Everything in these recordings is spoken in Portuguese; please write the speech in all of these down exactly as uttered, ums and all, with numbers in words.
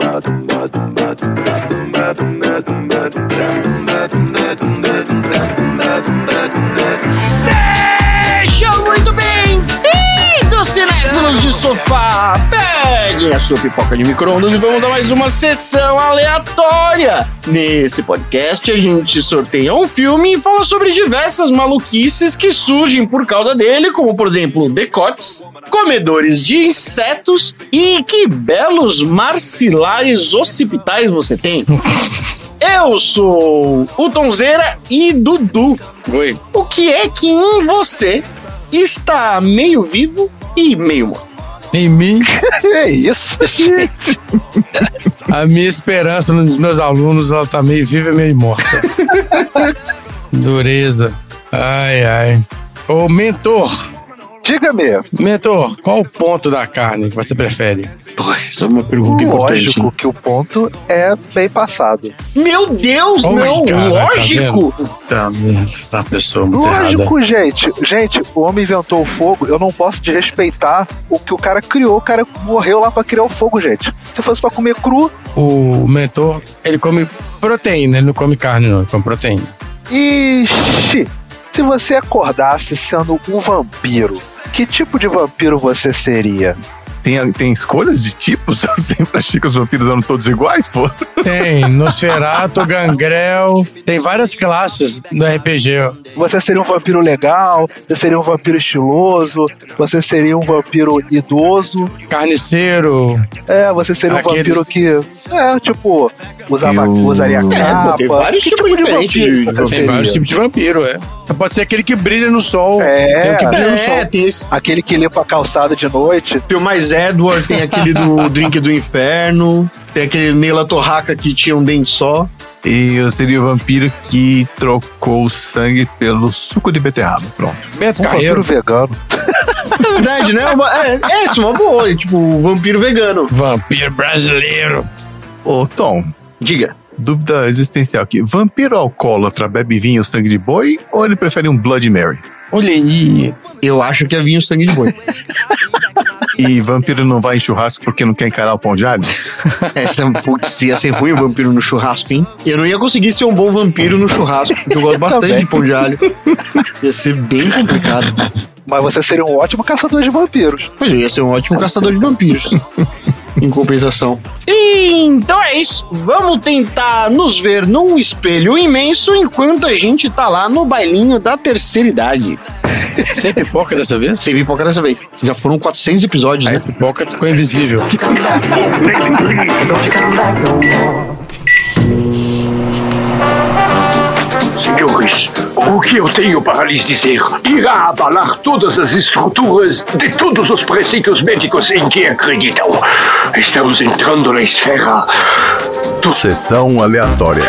Sejam muito bem-vindos, cinéfilos de sofá! Peguem a sua pipoca de micro-ondas e vamos dar mais uma sessão aleatória. Nesse podcast a gente sorteia um filme e fala sobre diversas maluquices que surgem por causa dele, como por exemplo decotes, comedores de insetos e que belos maxilares occipitais você tem. Eu sou o Tonzeira e Dudu. Oi. O que é que em você está meio vivo e meio morto? Em mim? É isso. A minha esperança nos meus alunos, ela tá meio viva e meio morta. Dureza. Ai, ai. Ô, mentor. Diga-me. Mentor, qual o ponto da carne que você prefere? Pô, isso é uma pergunta importante. Lógico que o ponto é bem passado. Meu Deus, Oi, não, cara, lógico. Tá vendo? Tá uma pessoa muito Lógico, errada. gente. Gente, o homem inventou o fogo. Eu não posso desrespeitar o que o cara criou. O cara morreu lá pra criar o fogo, gente. Se fosse pra comer cru... O mentor, ele come proteína, ele não come carne não, ele come proteína. Ixi! Se você acordasse sendo um vampiro, que tipo de vampiro você seria? Tem, tem escolhas de tipos? Eu sempre achei que os vampiros eram todos iguais, pô. Tem Nosferatu, Gangrel, tem várias classes no R P G, ó. Você seria um vampiro legal? Você seria um vampiro estiloso? Você seria um vampiro idoso? Carniceiro. É, você seria um Aqueles- vampiro que... É, tipo, usava, Eu- usaria É, capa. pô, tem vários Que tipos tipo de diferentes vampiro de- você Tem Tem seria? vários tipos de vampiro, é. Pode ser aquele que brilha no sol. É, tem o que brilha no sol. É, tem, esse, Aquele que limpa a calçada de noite. tem o mais Edward, tem aquele do Drink do Inferno, tem aquele Neila Torraca que tinha um dente só. E eu seria o vampiro que trocou o sangue pelo suco de beterraba. Pronto. Beto Um Carreiro. vampiro vegano. Na verdade, né? Uma- É, é isso, uma boa. Tipo, o vampiro vegano. Vampiro brasileiro. Ô, Tom, Diga. dúvida existencial aqui. Vampiro alcoólatra bebe vinho sangue de boi ou ele prefere um Bloody Mary? Olha aí. Eu acho que é vinho sangue de boi. E vampiro não vai em churrasco porque não quer encarar o pão de alho? Essa, putz, ia ser ruim o vampiro no churrasco, hein? Eu não ia conseguir ser um bom vampiro no churrasco, porque eu gosto bastante Também. de pão de alho. Ia ser bem complicado. Mas você seria um ótimo caçador de vampiros. Mas eu ia ser um ótimo caçador de vampiros. Em compensação. Então é isso. Vamos tentar nos ver num espelho imenso enquanto a gente tá lá no bailinho da terceira idade. Sem pipoca dessa vez? Sem pipoca dessa vez. Já foram quatrocentos episódios, Aí a né? pipoca ficou invisível. Senhores, o que eu tenho para lhes dizer irá abalar todas as estruturas de todos os preceitos médicos em que acreditam. Estamos entrando na esfera do... Sessão aleatória.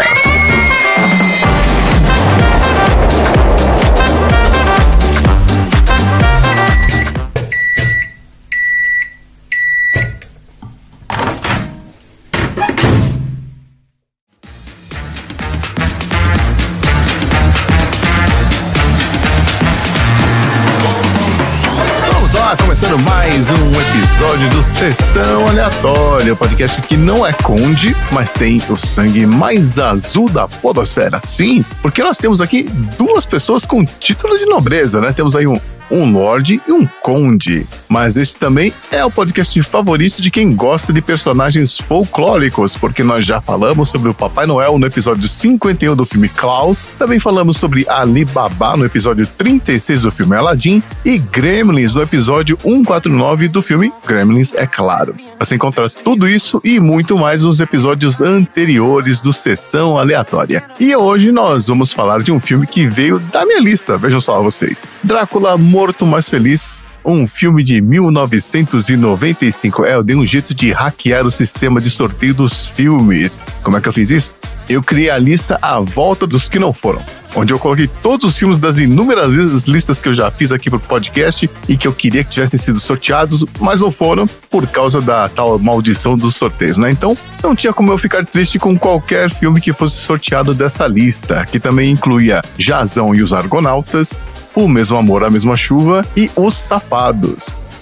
Vamos lá, começando mais um episódio do Sessão Aleatória, o podcast que não é conde, mas tem o sangue mais azul da podosfera. Sim, porque nós temos aqui duas pessoas com título de nobreza, né? Temos aí um um lorde e um conde. Mas esse também é o podcast favorito de quem gosta de personagens folclóricos, porque nós já falamos sobre o Papai Noel no episódio cinquenta e um do filme Klaus, também falamos sobre Ali Baba no episódio trinta e seis do filme Aladdin e Gremlins no episódio cento e quarenta e nove do filme Gremlins, é claro. Você encontra tudo isso e muito mais nos episódios anteriores do Sessão Aleatória. E hoje nós vamos falar de um filme que veio da minha lista, vejam só vocês. Drácula Morto Mais Feliz, um filme de mil novecentos e noventa e cinco. É, eu dei um jeito de hackear o sistema de sorteio dos filmes. Como é que eu fiz isso? Eu criei a lista à volta dos que não foram, onde eu coloquei todos os filmes das inúmeras listas que eu já fiz aqui pro podcast e que eu queria que tivessem sido sorteados, mas não foram por causa da tal maldição dos sorteios, né? Então, não tinha como eu ficar triste com qualquer filme que fosse sorteado dessa lista, que também incluía Jazão e os Argonautas, O Mesmo Amor, a Mesma Chuva e Os Safados.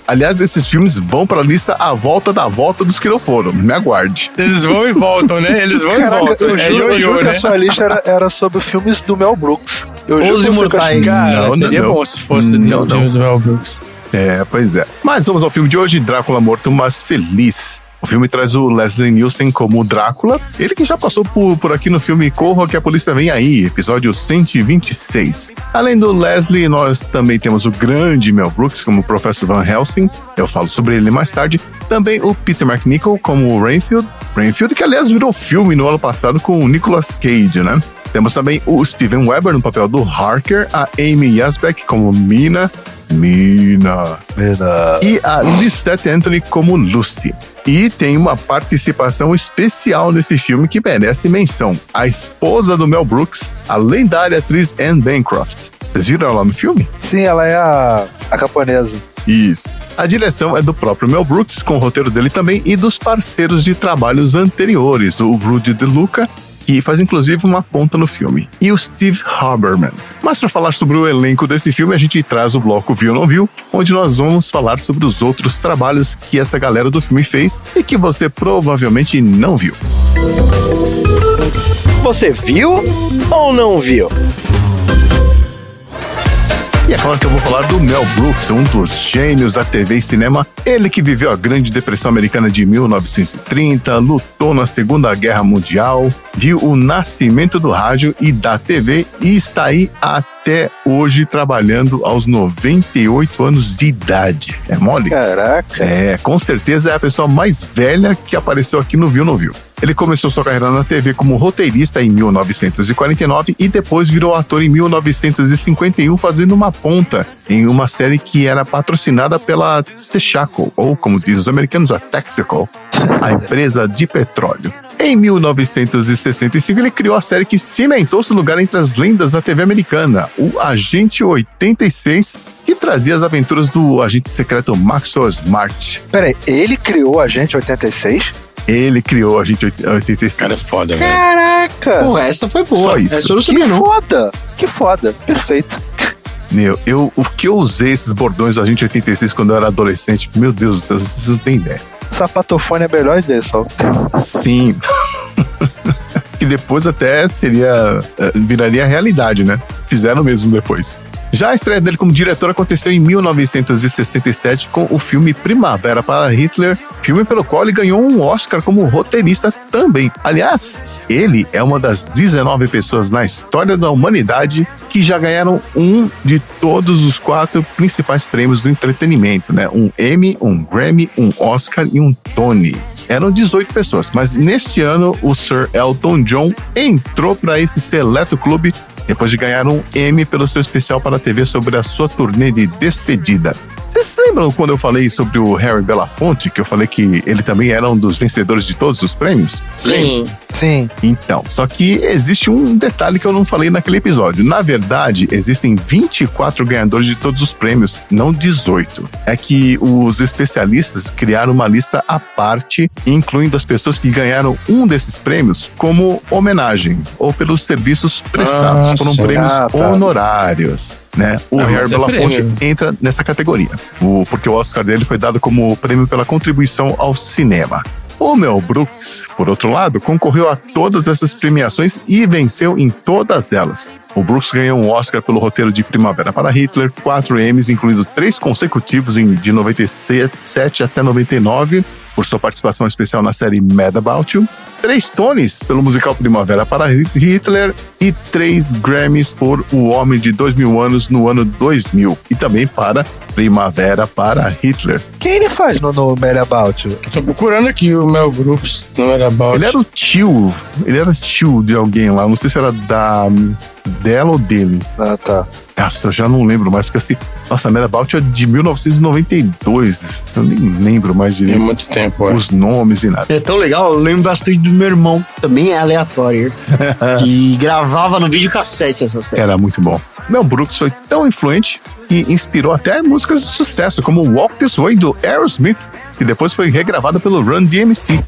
Aliás, esses filmes vão pra lista à volta da volta dos que não foram. Me aguarde. Eles vão e voltam, né? Eles vão Caraca, e voltam. eu É juro, eu ioiô, juro que né? a sua lista era, era sobre filmes do Mel Brooks. Eu juro Os pra você que eu Imortais. achei- Cara, Não, seria não, bom se fosse não, do James Mel Brooks. É, pois é. Mas vamos ao filme de hoje, Drácula Morto, Mas Feliz. O filme traz o Leslie Nielsen como Drácula, ele que já passou por, por aqui no filme Corra que a Polícia Vem Aí, episódio cento e vinte e seis. Além do Leslie, nós também temos o grande Mel Brooks como o Professor Van Helsing, eu falo sobre ele mais tarde. Também o Peter McNichol como o Rainfield, Rainfield que aliás virou filme no ano passado com o Nicolas Cage, né? Temos também o Steven Weber no papel do Harker, a Amy Yasbeck como Mina, Mina, Mina. e a Lisette Anthony como Lucy. E tem uma participação especial nesse filme que merece menção. A esposa do Mel Brooks, a lendária atriz Anne Bancroft. Vocês viram ela no filme? Sim, ela é a, a camponesa. Isso. A direção é do próprio Mel Brooks, com o roteiro dele também, e dos parceiros de trabalhos anteriores, o Rudy DeLuca, que faz inclusive uma ponta no filme, e o Steve Haberman. Mas para falar sobre o elenco desse filme, a gente traz o bloco Viu ou Não Viu, onde nós vamos falar sobre os outros trabalhos que essa galera do filme fez e que você provavelmente não viu. Você viu ou não viu? E é claro que eu vou falar do Mel Brooks, um dos gênios da T V e cinema. Ele que viveu a Grande Depressão Americana de mil novecentos e trinta, lutou na Segunda Guerra Mundial, viu o nascimento do rádio e da T V e está aí até hoje trabalhando aos noventa e oito anos de idade. É mole? Caraca. É, com certeza é a pessoa mais velha que apareceu aqui no Viu Não Viu. Ele começou sua carreira na T V como roteirista em mil novecentos e quarenta e nove e depois virou ator em mil novecentos e cinquenta e um, fazendo uma ponta em uma série que era patrocinada pela Texaco, ou como dizem os americanos, a Texaco, a empresa de petróleo. Em mil novecentos e sessenta e cinco, ele criou a série que cimentou seu lugar entre as lendas da T V americana, o Agente oitenta e seis, que trazia as aventuras do agente secreto Maxwell Smart. Peraí, ele criou a Agente oitenta e seis? Ele criou a Agente oitenta e seis. Cara, é foda, velho. Caraca! Porra, essa foi boa. Só isso. Essa eu não Que sabia, não. foda! Que foda! Perfeito. Meu, eu, o que eu usei esses bordões do Agente oitenta e seis quando eu era adolescente, meu Deus do céu, vocês não têm ideia. Sapatofone é a melhor ideia, só. Sim. Que depois até seria, viraria realidade, né? Fizeram mesmo depois. Já a estreia dele como diretor aconteceu em mil novecentos e sessenta e sete com o filme Primavera para Hitler, filme pelo qual ele ganhou um Oscar como roteirista também. Aliás, ele é uma das dezenove pessoas na história da humanidade que já ganharam um de todos os quatro principais prêmios do entretenimento, né? Um Emmy, um Grammy, um Oscar e um Tony. Eram dezoito pessoas, mas neste ano o Sir Elton John entrou para esse seleto clube depois de ganhar um Emmy pelo seu especial para a T V sobre a sua turnê de despedida. Vocês lembram quando eu falei sobre o Harry Belafonte, que eu falei que ele também era um dos vencedores de todos os prêmios? Sim. Sim. Então, só que existe um detalhe que eu não falei naquele episódio. Na verdade, existem vinte e quatro ganhadores de todos os prêmios, não dezoito. É que os especialistas criaram uma lista à parte, incluindo as pessoas que ganharam um desses prêmios como homenagem, ou pelos serviços prestados. Ah, Foram sim. prêmios Ah, tá. honorários. Né? O Ah, mas Harry é Belafonte prêmio. entra nessa categoria, o, porque o Oscar dele foi dado como prêmio pela contribuição ao cinema. O Mel Brooks, por outro lado, concorreu a todas essas premiações e venceu em todas elas. O Brooks ganhou um Oscar pelo roteiro de Primavera para Hitler, quatro Emmys, incluindo três consecutivos em, de noventa e sete até noventa e nove, por sua participação especial na série Mad About You, três Tonys pelo musical Primavera para Hitler e três Grammys por O Homem de Dois Mil Anos no ano dois mil, e também para Primavera para Hitler. Quem ele faz no, no Mad About You? Tô procurando aqui o Mel Brooks, não era about. Ele era o tio, ele era tio de alguém lá, não sei se era da dela ou dele. Ah, tá. Nossa, eu já não lembro mais, porque assim, nossa, Mad About You é de mil novecentos e noventa e dois, eu nem lembro mais Tem direito muito tempo, é. os nomes e nada. É tão legal, eu lembro bastante do meu irmão, também é aleatório, que gravava no videocassete essa série. Era muito bom. Mel Brooks foi tão influente que inspirou até músicas de sucesso, como Walk This Way, do Aerosmith, que depois foi regravada pelo Run D M C.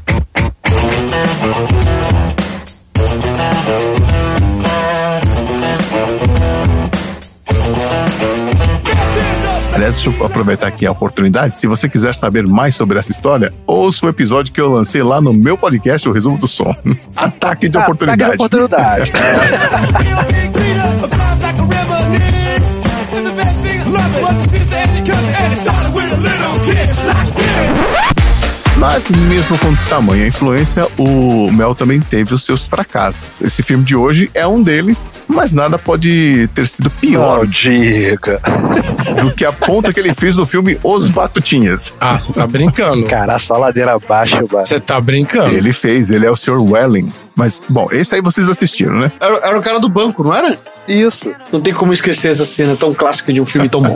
Aliás, deixa eu aproveitar aqui a oportunidade. Se você quiser saber mais sobre essa história, ouça o episódio que eu lancei lá no meu podcast, o Resumo do Som. Ataque de oportunidade. Ataque de oportunidade. Mas mesmo com tamanha influência, o Mel também teve os seus fracassos. Esse filme de hoje é um deles, mas nada pode ter sido pior Não diga. do que a ponta que ele fez no filme Os Batutinhas. Ah, você tá brincando. Cara, só ladeira abaixo, mano. Você tá brincando. Ele fez, ele é o senhor Welling. Mas, bom, esse aí vocês assistiram, né? Era, era o cara do banco, não era? Isso. Não tem como esquecer essa cena tão clássica de um filme tão bom.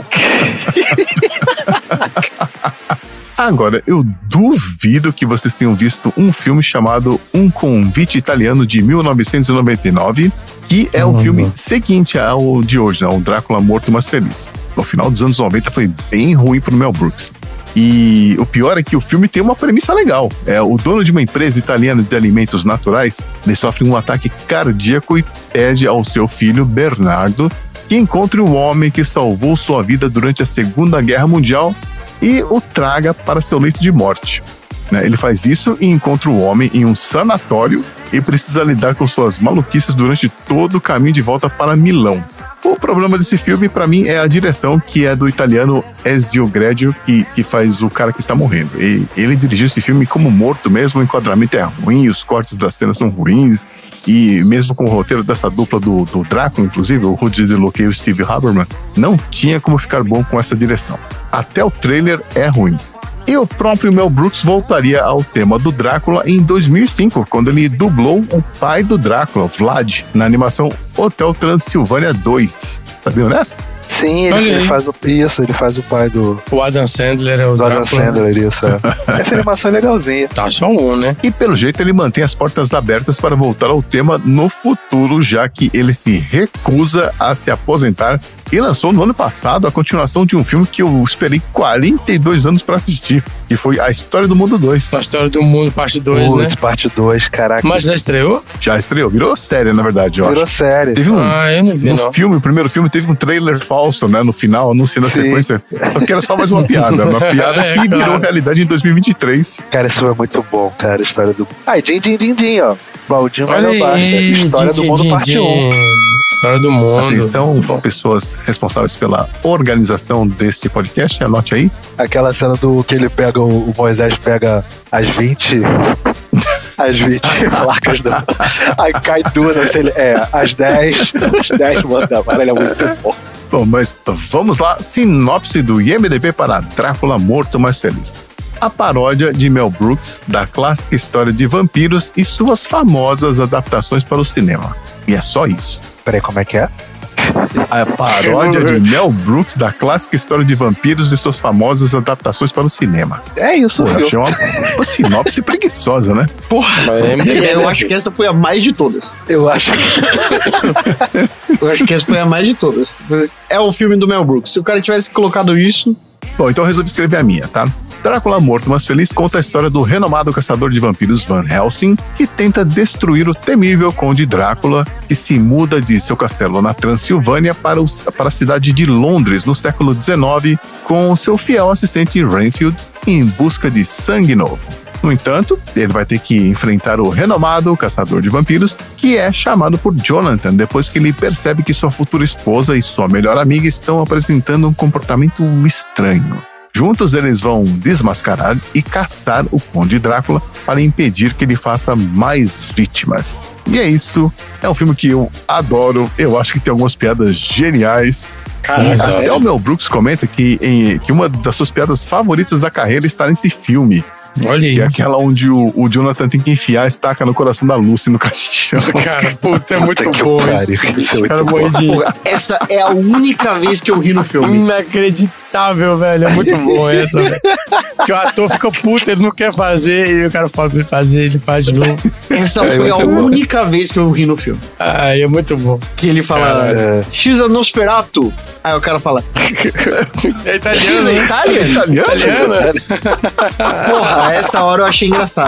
Agora, eu duvido que vocês tenham visto um filme chamado Um Convite Italiano de mil novecentos e noventa e nove, que é o filme seguinte ao de hoje, né? O Drácula Morto Mas Feliz. No final dos anos noventa foi bem ruim pro Mel Brooks. E o pior é que o filme tem uma premissa legal. É o dono de uma empresa italiana de alimentos naturais, ele sofre um ataque cardíaco e pede ao seu filho, Bernardo, que encontre um homem que salvou sua vida durante a Segunda Guerra Mundial e o traga para seu leito de morte. Ele faz isso e encontra o homem em um sanatório e precisa lidar com suas maluquices durante todo o caminho de volta para Milão. O problema desse filme, pra mim, é a direção, que é do italiano Ezio Greggio, que, que faz o cara que está morrendo. E ele dirigiu esse filme como morto mesmo, o enquadramento é ruim, os cortes das cenas são ruins, e mesmo com o roteiro dessa dupla do, do Drácula, inclusive, o Rudy DeLuca e o Steve Haberman, não tinha como ficar bom com essa direção. Até o trailer é ruim. E o próprio Mel Brooks voltaria ao tema do Drácula em dois mil e cinco, quando ele dublou o pai do Drácula, Vlad, na animação Hotel Transilvânia dois. Sabiam nessa? Sim, ele, ele faz o, isso, ele faz o pai do... O Adam Sandler é o do Drácula. Adam Sandler, isso. É. Essa animação é legalzinha. Tá só um, né? E pelo jeito ele mantém as portas abertas para voltar ao tema no futuro, já que ele se recusa a se aposentar e lançou no ano passado a continuação de um filme que eu esperei quarenta e dois anos para assistir, que foi A História do Mundo dois. A História do Mundo, parte dois, né? parte dois, caraca. Mas já estreou? Já estreou, virou série, na verdade, eu Virou acho. série. Teve um, ah, eu não vi, no não. filme, o primeiro filme, teve um trailer falso, né, no final, anunciando a Sim. sequência. Só que era só mais uma piada, uma piada É, que virou claro. realidade em dois mil e vinte e três. Cara, isso é muito bom, cara, a história do... Ah, e din, din, din, din, ó. Baldinho, mas Olha não basta. aí, História din, do Mundo, din, parte din. um. História do Mundo. Atenção, pessoas responsáveis pela organização deste podcast, anote aí. Aquela cena do que ele pega, o, o Moisés pega as vinte... As vinte placas da... Aí cai duas, assim, ele, é, as dez, as dez manda mar, ele é muito bom. Bom, mas vamos lá, sinopse do I M D B para Drácula Morto Mais Feliz. A paródia de Mel Brooks da clássica história de vampiros e suas famosas adaptações para o cinema. E é só isso. Peraí, como é que é? A paródia de Mel Brooks da clássica história de vampiros e suas famosas adaptações para o cinema. É isso, Pô, eu viu? achei uma, uma sinopse preguiçosa, né? Mas é M D B, É, eu né, acho que essa foi a mais de todas. Eu acho que... Eu acho que essa foi a mais de todas. É o filme do Mel Brooks. Se o cara tivesse colocado isso... Bom, então eu resolvi escrever a minha, tá? Drácula Morto Mas Feliz conta a história do renomado caçador de vampiros Van Helsing, que tenta destruir o temível Conde Drácula, que se muda de seu castelo na Transilvânia para, o, para a cidade de Londres, no século dezenove, com seu fiel assistente Renfield, em busca de sangue novo. No entanto, ele vai ter que enfrentar o renomado caçador de vampiros, que é chamado por Jonathan, depois que ele percebe que sua futura esposa e sua melhor amiga estão apresentando um comportamento estranho. Juntos eles vão desmascarar e caçar o Conde Drácula para impedir que ele faça mais vítimas. E é isso, é um filme que eu adoro, eu acho que tem algumas piadas geniais. Cara, Até o Mel Brooks comenta que, em, que uma das suas piadas favoritas da carreira está nesse filme. Olha aí. Que é aquela onde o, o Jonathan tem que enfiar a estaca no coração da Lucy no caixão. Cara, puta, é muito que bom pariu, isso. isso é muito Cara, bom. morri de... porra, essa é a única vez que eu ri no filme. Inacreditável, velho. É muito bom essa, velho. Que o ator fica puto, ele não quer fazer, e o cara fala pra ele fazer, ele faz de novo. Essa foi a única vez que eu ri no filme. Ai, é muito bom. Que ele fala, É. X é Nosferatu. Aí o cara fala, É X italiano, é hein? Italian? Italiano? Italiano? Porra, essa hora eu achei engraçado.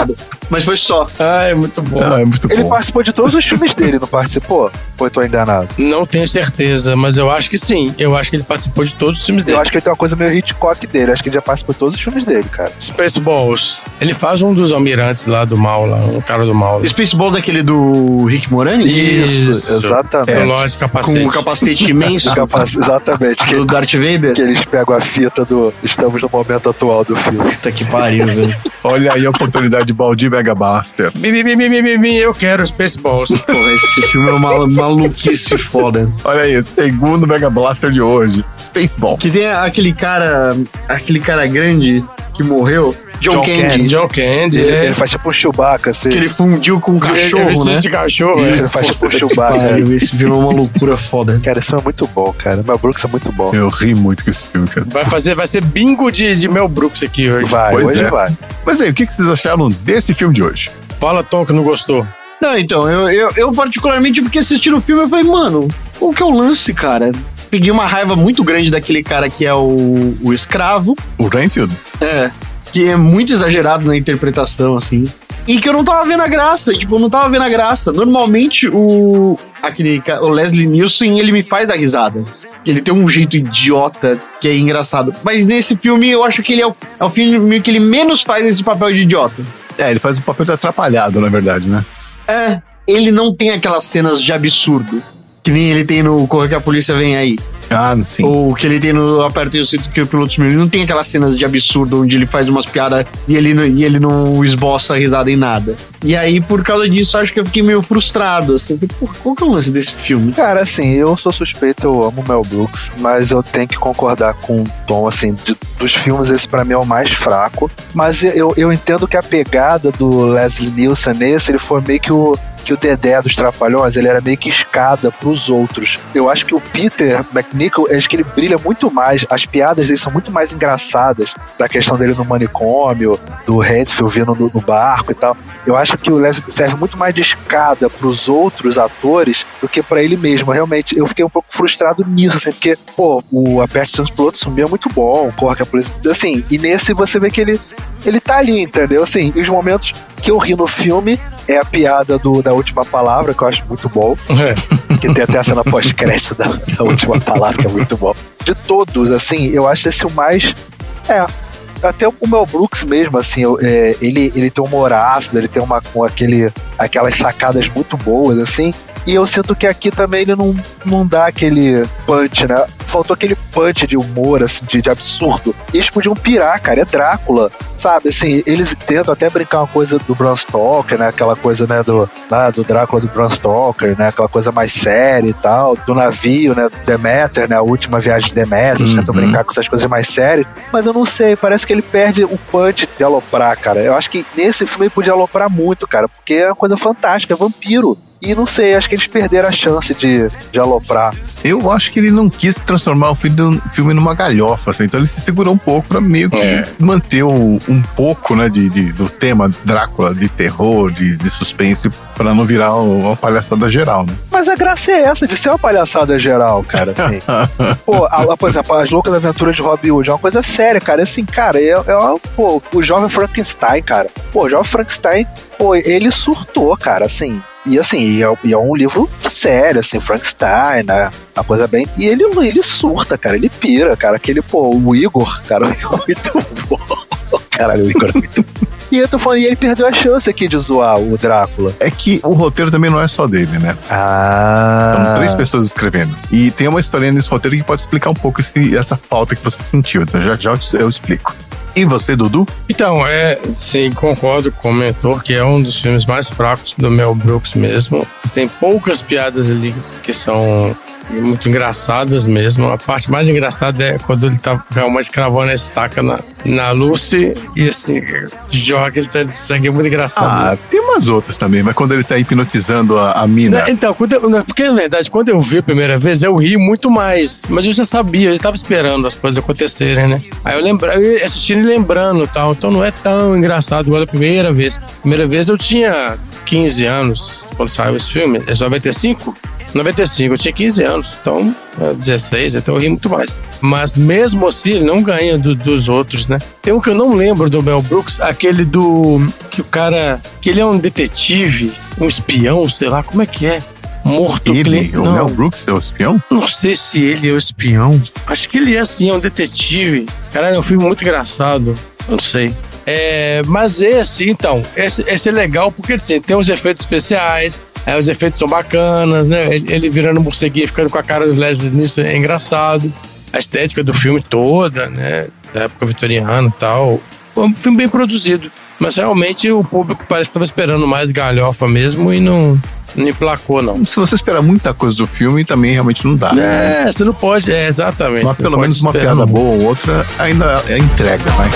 mas foi só. Ah, é muito bom. Ah, é muito Ele bom. participou de todos os filmes dele, não participou? Ou eu tô enganado? Não tenho certeza, mas eu acho que sim. Eu acho que ele participou de todos os filmes dele. Eu acho que ele tem uma coisa meio Hitchcock dele. Acho que ele já participou de todos os filmes dele, cara. Spaceballs. Ele faz um dos almirantes lá do mal, lá, um cara do mal. Spaceball daquele do Rick Moranis? Isso. Exatamente. É, lógico, capacete. Com o capacete imenso Capaz- Exatamente. do Que, Darth Vader? que eles pegam a fita do Estamos no momento atual do filme. Puta que pariu, velho. Olha aí a oportunidade de Baldi Mega Blaster. Mi, mi, mi, mi, mi, mi, mi, eu quero Spaceballs. Porra, esse filme é uma maluquice foda. Olha aí, o segundo Mega Blaster de hoje. Spaceball. Que tem aquele cara, aquele cara grande que morreu, John, John Candy, Candy. John Candy, Ele, é. ele faz tipo um Chewbacca, assim. que ele fundiu com um cachorro, ele, ele né? de cachorro, Ele é. faz tipo um Puta que Chewbacca. pariu, esse filme é uma loucura foda. Cara, esse filme é muito bom, cara. O Mel Brooks é muito bom. Eu ri muito com esse filme, cara. Vai fazer, vai ser bingo de, de Mel Brooks aqui hoje. Vai, Pois hoje é. vai. Mas aí, o que que vocês acharam desse filme de hoje? Fala, Tom, que não gostou. Não, então, eu, eu, eu particularmente fiquei assistindo o filme e falei, mano, qual que é o lance, cara? Peguei uma raiva muito grande daquele cara que é o, o escravo, O Renfield? é, que é muito exagerado na interpretação, assim. E que eu não tava vendo a graça, tipo, eu não tava vendo a graça. Normalmente o, aquele, ca- o Leslie Nielsen, ele me faz dar risada. Ele tem um jeito idiota que é engraçado. Mas nesse filme eu acho que ele é o, é o filme que ele menos faz esse papel de idiota. É, ele faz um papel de atrapalhado, na verdade, né? É, ele não tem aquelas cenas de absurdo. Que nem ele tem no Corre que a Polícia Vem Aí. Ah, sim. Ou que ele tem no Apertem o Cinto que o Piloto Sumiu. Ele não tem aquelas cenas de absurdo onde ele faz umas piadas e ele, não- e ele não esboça risada em nada. E aí, por causa disso, acho que eu fiquei meio frustrado, assim. Falei, Pô, qual que é o lance desse filme? Cara, assim, eu sou suspeito, eu amo Mel Brooks, mas eu tenho que concordar com o Tom, assim, de- dos filmes, esse pra mim é o mais fraco. Mas eu, eu entendo que a pegada do Leslie Nielsen nesse, ele foi meio que o, que o Dedé dos Trapalhões, ele era meio que escada pros outros. Eu acho que o Peter McNichol, acho que ele brilha muito mais, as piadas dele são muito mais engraçadas, da questão dele no manicômio, do Redfield vindo no, no barco e tal. Eu acho que o Leslie serve muito mais de escada pros outros atores do que pra ele mesmo. Realmente, eu fiquei um pouco frustrado nisso, assim, porque, pô, o Aperte os Pilotos Sumiu é muito bom, o Corre que a Polícia... Assim, e nesse você vê que ele, ele tá ali, entendeu? Assim, e os momentos que eu ri no filme é a piada do, da última palavra, que eu acho muito bom. É. Que tem até a cena pós-crédito da, da última palavra, que é muito bom. De todos, assim, eu acho esse o mais... É, até o Mel Brooks mesmo, assim, eu- é, ele, ele tem um humor ácido, ele tem uma, com aquele, aquelas sacadas muito boas, assim, e eu sinto que aqui também ele não, não dá aquele punch, né? Faltou aquele punch de humor, assim, de, de absurdo. E eles podiam pirar, cara, é Drácula, sabe? Assim, eles tentam até brincar uma coisa do Bram Stoker, né? Aquela coisa, né, do, lá, do Drácula do Bram Stoker, né? Aquela coisa mais séria e tal, do navio, né? Deméter, né? A última viagem de Deméter, eles tentam Uhum. brincar com essas coisas mais sérias, mas eu não sei, parece que ele perde o punch de aloprar, cara. Eu acho que nesse filme ele podia aloprar muito, cara, porque é uma coisa fantástica, é vampiro. E não sei, acho que eles perderam a chance de, de aloprar. Eu acho que ele não quis transformar o filme, filme numa galhofa, assim, então ele se segurou um pouco pra meio que É. manter o- um pouco, né, de, de- do tema Drácula, de terror, de, de suspense, pra não virar uma palhaçada geral, né? Mas a graça é essa, de ser uma palhaçada geral, cara, assim. Pô, a, a- por exemplo, As Loucas Aventuras de Robin Hood é uma coisa séria, cara. Assim, cara, é, é uma- pô, o jovem Frankenstein, cara. Pô, o jovem Frankenstein, pô, ele surtou, cara, assim. E assim, e é, e é um livro sério, assim, Frankenstein, né? Uma coisa bem. E ele, ele surta, cara, ele pira, cara. Aquele, pô, o Igor, cara, o Igor é muito bom. Caralho, o Igor é muito bom. E eu tô falando, e ele perdeu a chance aqui de zoar o Drácula. É que o roteiro também não é só dele, né? Ah. São três pessoas escrevendo. E tem uma historinha nesse roteiro que pode explicar um pouco esse, essa falta que você sentiu. Então já já eu explico. E você, Dudu? Então, é, sim, concordo com o mentor que é um dos filmes mais fracos do Mel Brooks mesmo. Tem poucas piadas ali que são muito engraçadas mesmo. A parte mais engraçada é quando ele tá com uma escravona estaca na, na Lucy e assim, joga aquele tanto de sangue, é muito engraçado. Ah, tem umas outras também, mas quando ele tá hipnotizando a, a mina. Né, Então, quando eu, porque na verdade, quando eu vi a primeira vez, eu ri muito mais. Mas eu já sabia, eu já tava esperando as coisas acontecerem, né? Aí eu lembra, eu ia assistindo e lembrando e tal. Então não é tão engraçado igual a primeira vez. Primeira vez eu tinha quinze anos quando saiu esse filme. É só vai ter cinco? noventa e cinco, eu tinha quinze anos, então dezesseis, então eu ri muito mais. Mas mesmo assim, ele não ganha do, dos outros, né? Tem um que eu não lembro do Mel Brooks, aquele do... que o cara... que ele é um detetive, um espião, sei lá, como é que é? Morto Ele, cliente. o Não, Mel Brooks é o espião? não sei se ele é o espião. Acho que ele é assim, é um detetive. Caralho, é um filme muito engraçado. Eu não sei. É, mas esse, então, esse, esse é legal porque assim, tem uns efeitos especiais, é, os efeitos são bacanas, né? Ele, ele virando morceguinho, ficando com a cara do Leslie Nielsen é engraçado. A estética do filme toda, né? Da época vitoriana e tal. Foi um filme bem produzido. Mas realmente o público parece que estava esperando mais galhofa mesmo e não, não emplacou, não. Se você esperar muita coisa do filme, também realmente não dá. É, você não pode, é, exatamente. Mas pelo pode menos uma esperar, piada não. boa ou outra ainda é entrega, vai.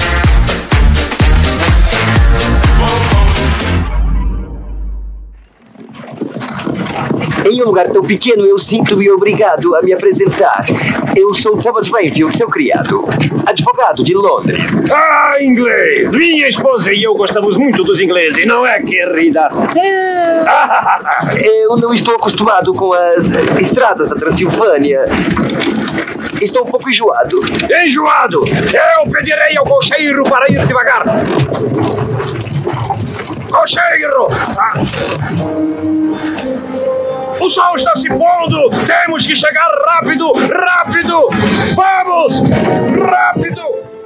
Em um lugar tão pequeno, eu sinto-me obrigado a me apresentar. Eu sou Thomas Rayfield, seu criado, advogado de Londres. Ah, inglês! Minha esposa e eu gostamos muito dos ingleses, não é, querida? Eu não estou acostumado com as estradas da Transilvânia. Estou um pouco enjoado. Enjoado! Eu pedirei ao cocheiro para ir devagar. Cocheiro! Ah. O sol está se pondo! Temos que chegar rápido! Rápido! Vamos! Rápido!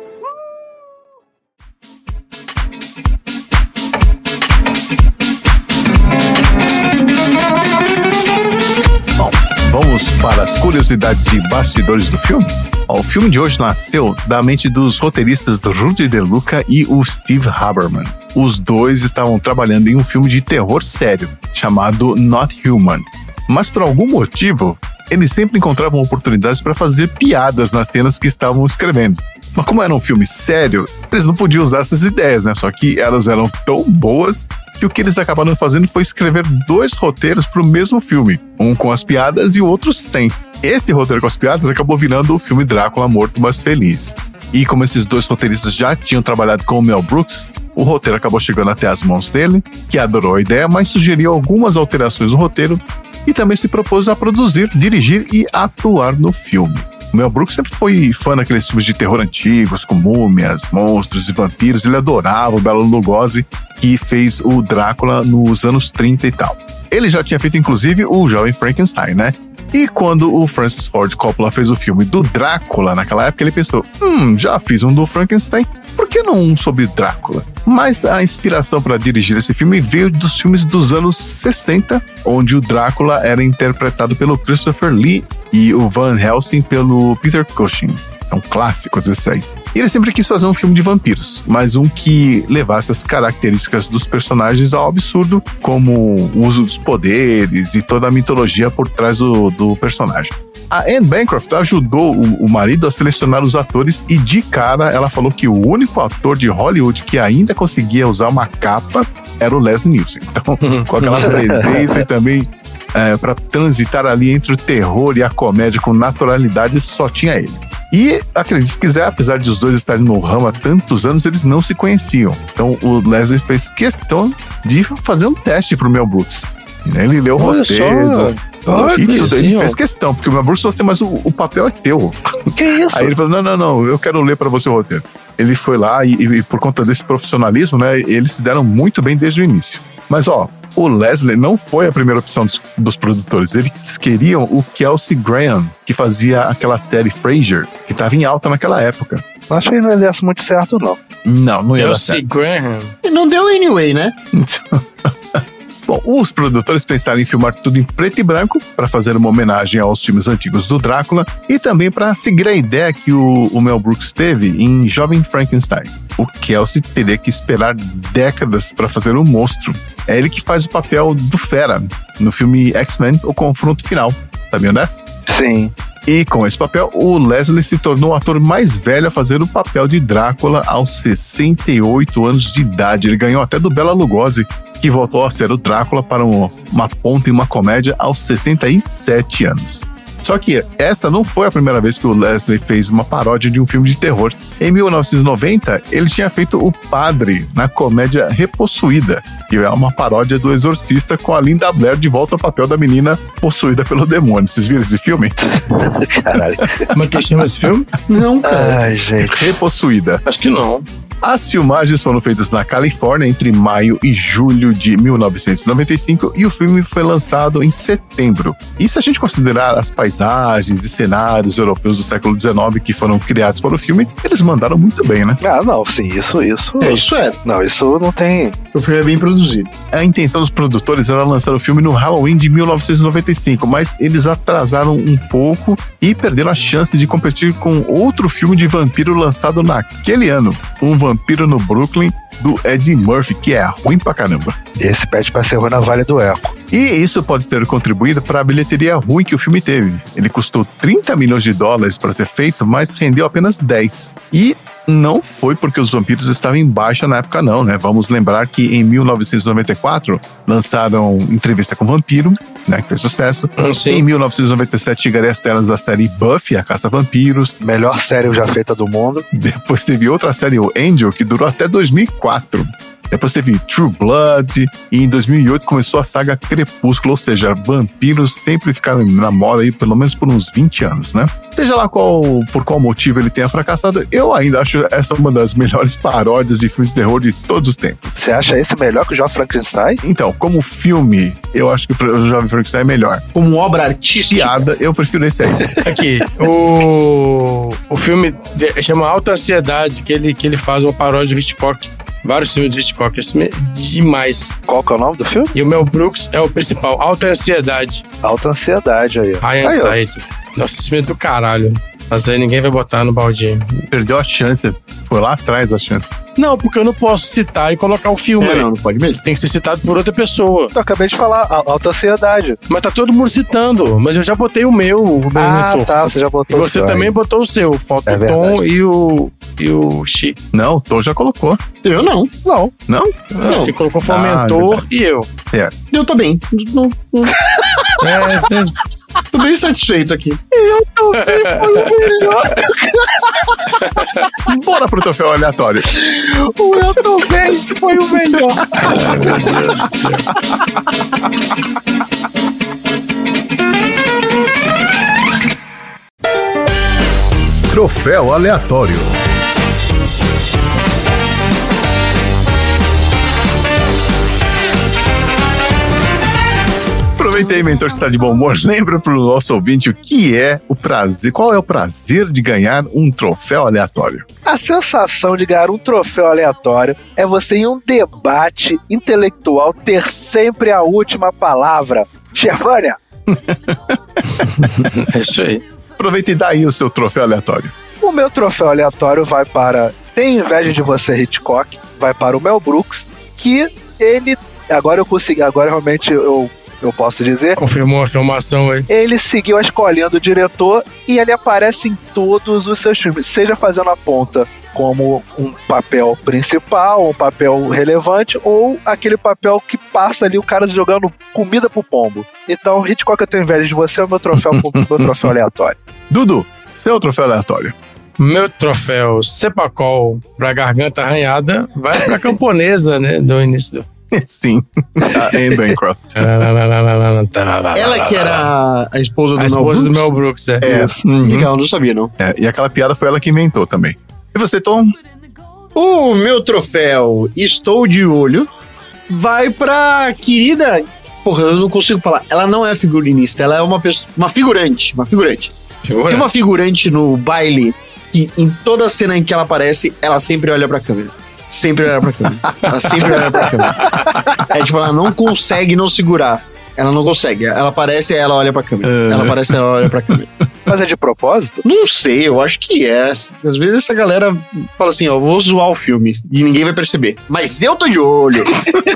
Bom, vamos para as curiosidades de bastidores do filme? Ó, o filme de hoje nasceu da mente dos roteiristas Rudy De Luca e o Steve Haberman. Os dois estavam trabalhando em um filme de terror sério, chamado Not Human. Mas por algum motivo, eles sempre encontravam oportunidades para fazer piadas nas cenas que estavam escrevendo. Mas como era um filme sério, eles não podiam usar essas ideias, né? Só que elas eram tão boas que o que eles acabaram fazendo foi escrever dois roteiros para o mesmo filme. Um com as piadas e o outro sem. Esse roteiro com as piadas acabou virando o filme Drácula Morto Mas Feliz. E como esses dois roteiristas já tinham trabalhado com o Mel Brooks, o roteiro acabou chegando até as mãos dele, que adorou a ideia, mas sugeriu algumas alterações no roteiro e também se propôs a produzir, dirigir e atuar no filme. O Mel Brooks sempre foi fã daqueles filmes de terror antigos, com múmias, monstros e vampiros. Ele adorava o Bela Lugosi, que fez o Drácula nos anos trinta e tal. Ele já tinha feito, inclusive, o Jovem Frankenstein, né? E quando o Francis Ford Coppola fez o filme do Drácula naquela época, ele pensou, hum, já fiz um do Frankenstein, por que não um sobre Drácula? Mas a inspiração para dirigir esse filme veio dos filmes dos anos sessenta, onde o Drácula era interpretado pelo Christopher Lee e o Van Helsing pelo Peter Cushing. São clássicos esse aí. E ele sempre quis fazer um filme de vampiros, mas um que levasse as características dos personagens ao absurdo, como o uso dos poderes e toda a mitologia por trás do, do personagem. A Anne Bancroft ajudou o, o marido a selecionar os atores e de cara ela falou que o único ator de Hollywood que ainda conseguia usar uma capa era o Leslie Nielsen. Então, com aquela presença e também é, para transitar ali entre o terror e a comédia com naturalidade, só tinha ele. E, acredite se quiser, apesar de os dois estarem no ramo há tantos anos, eles não se conheciam. Então, o Leslie fez questão de fazer um teste pro Mel Brooks. Ele leu o Olha roteiro. só. E que tudo. Ele sim, fez ó. questão, porque o Mel Brooks falou assim, mas o, o papel é teu. Que isso? Aí ele falou, não, não, não, eu quero ler pra você o roteiro. Ele foi lá e, e por conta desse profissionalismo, né, eles se deram muito bem desde o início. Mas, ó, o Leslie não foi a primeira opção dos, dos produtores. Eles queriam o Kelsey Graham, que fazia aquela série Frasier, que estava em alta naquela época. Acho que não ia dar muito certo, não. Não, não ia dar Kelsey certo. Graham. E não deu anyway, né? Bom, os produtores pensaram em filmar tudo em preto e branco para fazer uma homenagem aos filmes antigos do Drácula e também para seguir a ideia que o, o Mel Brooks teve em Jovem Frankenstein. O Kelsey teria que esperar décadas para fazer um monstro. É ele que faz o papel do Fera no filme X-Men, O Confronto Final. Tá me honesto? Sim. E com esse papel, o Leslie se tornou o ator mais velho a fazer o papel de Drácula aos sessenta e oito anos de idade. Ele ganhou até do Bela Lugosi, que voltou a ser o Drácula para uma, uma ponta em uma comédia aos sessenta e sete anos. Só que essa não foi a primeira vez que o Leslie fez uma paródia de um filme de terror. Em mil novecentos e noventa, ele tinha feito o Padre na comédia Repossuída. que é uma paródia do Exorcista com a Linda Blair de volta ao papel da menina possuída pelo demônio. Vocês viram esse filme? Caralho. Como é que chama esse filme? Não, cara. Ai, gente. Repossuída. Acho que não. As filmagens foram feitas na Califórnia entre maio e julho de mil novecentos e noventa e cinco e o filme foi lançado em setembro. E se a gente considerar as paisagens e cenários europeus do século dezenove que foram criados para o filme, eles mandaram muito bem, né? Ah, não, sim, isso, isso. É, isso é. Não, isso não tem. O filme é bem produzido. A intenção dos produtores era lançar o filme no Halloween de mil novecentos e noventa e cinco, mas eles atrasaram um pouco e perderam a chance de competir com outro filme de vampiro lançado naquele ano, um Vampiro no Brooklyn, do Eddie Murphy, que é ruim pra caramba. Esse pede pra ser ruim na Vale do Eco. E isso pode ter contribuído para a bilheteria ruim que o filme teve. Ele custou trinta milhões de dólares para ser feito, mas rendeu apenas dez. E não foi porque os vampiros estavam em baixa na época não, né? Vamos lembrar que em mil novecentos e noventa e quatro lançaram Entrevista com o Vampiro, né, que fez sucesso. Sim. Em mil novecentos e noventa e sete chegaria às telas a série Buffy, a Caça a Vampiros. Melhor série já feita do mundo. Depois teve outra série, o Angel, que durou até dois mil e quatro. Depois teve True Blood e em dois mil e oito começou a saga Crepúsculo, ou seja, vampiros sempre ficaram na moda aí pelo menos por uns vinte anos, né? Seja lá qual, por qual motivo ele tenha fracassado, eu ainda acho essa uma das melhores paródias de filme de terror de todos os tempos. Você acha esse melhor que o Jovem Frankenstein? Então, como filme, eu acho que o Jovem Frankenstein é melhor. Como obra artística. Piada, eu prefiro esse aí. Aqui, o, o filme de- chama Alta Ansiedade, que ele, que ele faz uma paródia de Hitchcock. Vários filmes de Hitchcock, esse filme é demais. Qual que é o nome do filme? E o Mel Brooks é o principal, Alta Ansiedade, Alta Ansiedade aí, ó. High Aí, ó. Anxiety. Nossa, esse filme é do caralho. Mas aí ninguém vai botar no baldinho. Perdeu a chance, foi lá atrás a chance. Não, porque eu não posso citar e colocar o filme. É, não, não pode mesmo. Tem que ser citado por outra pessoa. Eu acabei de falar, a- Alta Ansiedade. Mas tá todo mundo citando. Mas eu já botei o meu, o Ah, Benito. tá, você já E botou você o seu também aí. botou o seu. Falta É o Tom verdade. e o, e o Xi. Não, o Tom já colocou. Eu não. Não. Não? Não. Quem colocou foi o Ah, mentor e eu. Eu tô bem. Não, não, É, tem- tô bem satisfeito aqui. Bora pro troféu aleatório. O Eu Tô Bem foi o melhor. Troféu aleatório. Aproveita aí, mentor, que está de bom humor. Lembra pro nosso ouvinte o que é o prazer, qual é o prazer de ganhar um troféu aleatório? A sensação de ganhar um troféu aleatório é você em um debate intelectual ter sempre a última palavra. Gervânia, é isso aí. Aproveita e dá aí o seu troféu aleatório. o meu troféu aleatório vai para Tenho Inveja de Você, Hitchcock, vai para o Mel Brooks, que ele, agora eu consegui, agora realmente eu, eu posso dizer, Confirmou a afirmação aí. ele seguiu a escolinha do diretor e ele aparece em todos os seus filmes, seja fazendo a ponta como um papel principal, um papel relevante, ou aquele papel que passa ali o cara jogando comida pro pombo. Então, Hitchcock, eu tenho inveja de você, é o meu troféu, meu troféu aleatório. Dudu, seu troféu aleatório. Meu troféu Cepacol pra garganta arranhada vai pra camponesa, né? Do início do. Sim, a Anne Bancroft. Ela que era a, a esposa do A Mel esposa do Brooks? Mel Brooks, é. É, uhum. Legal, não sabia, não. É, e aquela piada foi ela que inventou também. E você, Tom? O meu troféu Estou de Olho vai pra querida... Porra, eu não consigo falar. Ela não é figurinista, ela é uma pessoa, uma figurante, uma figurante. Figura? Tem uma figurante no baile que em toda cena em que ela aparece, ela sempre olha pra câmera. Sempre olha pra câmera. Ela sempre olha pra câmera. É tipo, ela não consegue não segurar. Ela não consegue. Ela aparece e ela olha pra câmera. Uh. Ela aparece e ela olha pra câmera. Mas é de propósito? Não sei, eu acho que é. Às vezes essa galera fala assim, ó, vou zoar o filme e ninguém vai perceber. Mas eu tô de olho.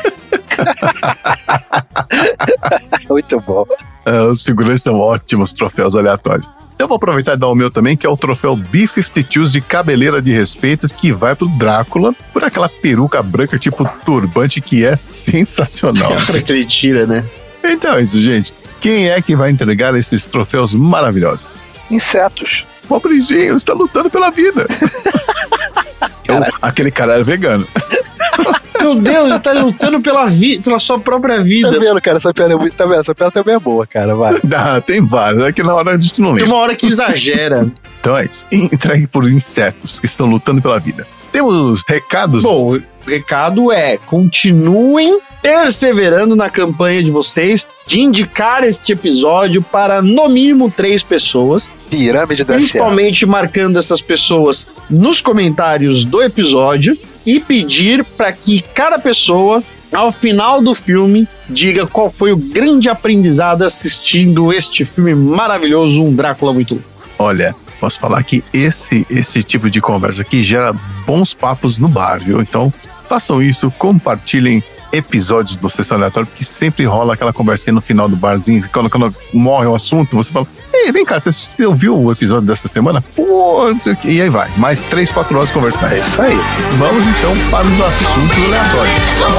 Muito bom. Uh, os figurantes são ótimos troféus aleatórios. Eu vou aproveitar e dar o meu também, que é o troféu B cinquenta e dois de cabeleira de respeito, que vai pro Drácula, por aquela peruca branca tipo turbante que é sensacional. Cara, que ele tira, né? Então é isso, gente. Quem é que vai entregar esses troféus maravilhosos? Insetos. Pobrezinho, está lutando pela vida. Eu, aquele cara era vegano. Meu Deus, ele tá lutando pela, vi- pela sua própria vida. Tá vendo, cara? Essa piada é muito... Tá vendo? Essa piada também é boa, cara. Vai. Dá, tem vários. É que na hora a gente não Tem lembra. uma hora que exagera. Então é isso. Entregue por insetos que estão lutando pela vida. Temos recados. Bom, o recado é: continuem perseverando na campanha de vocês de indicar este episódio para no mínimo três pessoas. Pirâmide do S A. Principalmente marcando essas pessoas nos comentários do episódio e pedir para que cada pessoa, ao final do filme, diga qual foi o grande aprendizado assistindo este filme maravilhoso, Um Drácula Muito Louco. Olha, posso falar que esse, esse tipo de conversa aqui gera bons papos no bar, viu? Então, façam isso, compartilhem episódios do Sessão Aleatória, porque sempre rola aquela conversinha no final do barzinho. Quando, quando morre o assunto, você fala: ei, vem cá, você, você ouviu o episódio dessa semana? Pô, não sei o quê. E aí vai, mais três, quatro horas conversar. É isso aí. Vamos então para os assuntos aleatórios.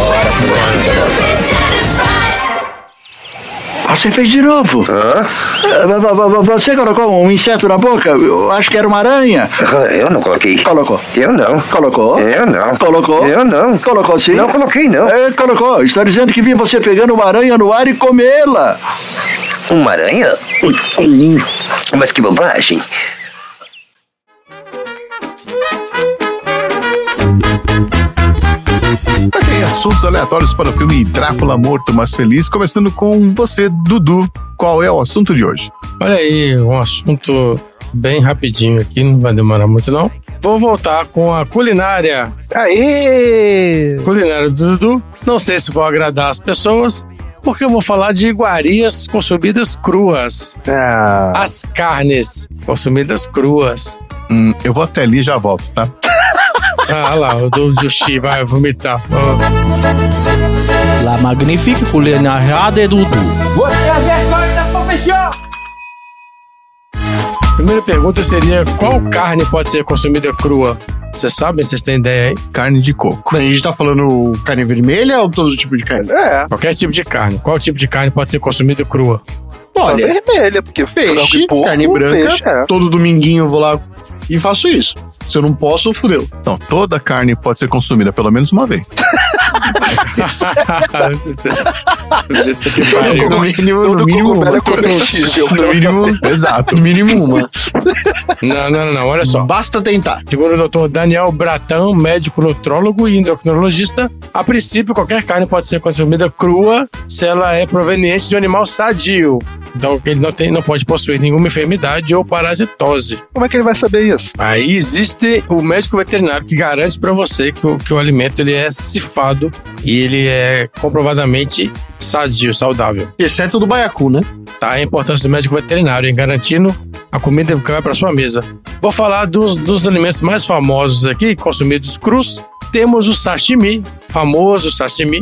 Você fez de novo. Hã? Você colocou um inseto na boca? Eu acho que era uma aranha. Eu não coloquei. Colocou. Eu não. Colocou? Eu não. Colocou? Eu não. Colocou sim? Não coloquei, não. É, colocou. Está dizendo que vi você pegando uma aranha no ar e comê-la. Uma aranha? Mas que bobagem. Ok, assuntos aleatórios para o filme Drácula Morto Mas Feliz, começando com você, Dudu. Qual é o assunto de hoje? Olha aí, um assunto bem rapidinho aqui, não vai demorar muito não. Vou voltar com a culinária. Aê! Culinária do Dudu. Não sei se vou agradar as pessoas, porque eu vou falar de iguarias consumidas cruas. Ah, As carnes consumidas cruas. Hum, eu vou até ali e já volto, tá? Ah lá, o do Yoshi vai vomitar. Oh. La magnifique culinária de Dudu. Primeira pergunta seria: qual carne pode ser consumida crua? Vocês sabem? Vocês têm ideia aí? Carne de coco. A gente tá falando carne vermelha ou todo tipo de carne? é. Qualquer tipo de carne. Qual tipo de carne pode ser consumida crua? Olha, Só vermelha, porque frango peixe, e porco, carne branca, peixe, é. todo dominguinho eu vou lá e faço isso. Se eu não posso, fudeu. Então, toda carne pode ser consumida pelo menos uma vez. Que pariu. No mínimo, Todo no mínimo cogumelo uma. é comestível. No mínimo, Exato. no mínimo uma. Não, não, não, não, olha só. Basta tentar. Segundo o doutor Daniel Bratão, médico nutrólogo e endocrinologista, a princípio qualquer carne pode ser consumida crua se ela é proveniente de um animal sadio. Então ele não, tem, não pode possuir nenhuma enfermidade ou parasitose. Como é que ele vai saber isso? Aí existe o médico veterinário que garante para você que o, que o alimento ele é cifado e ele é comprovadamente sadio, saudável. Exceto do baiacu, né? Tá? A importância do médico veterinário em garantindo a comida que vai para sua mesa. Vou falar dos, dos alimentos mais famosos aqui, consumidos crus. Temos o sashimi, famoso sashimi,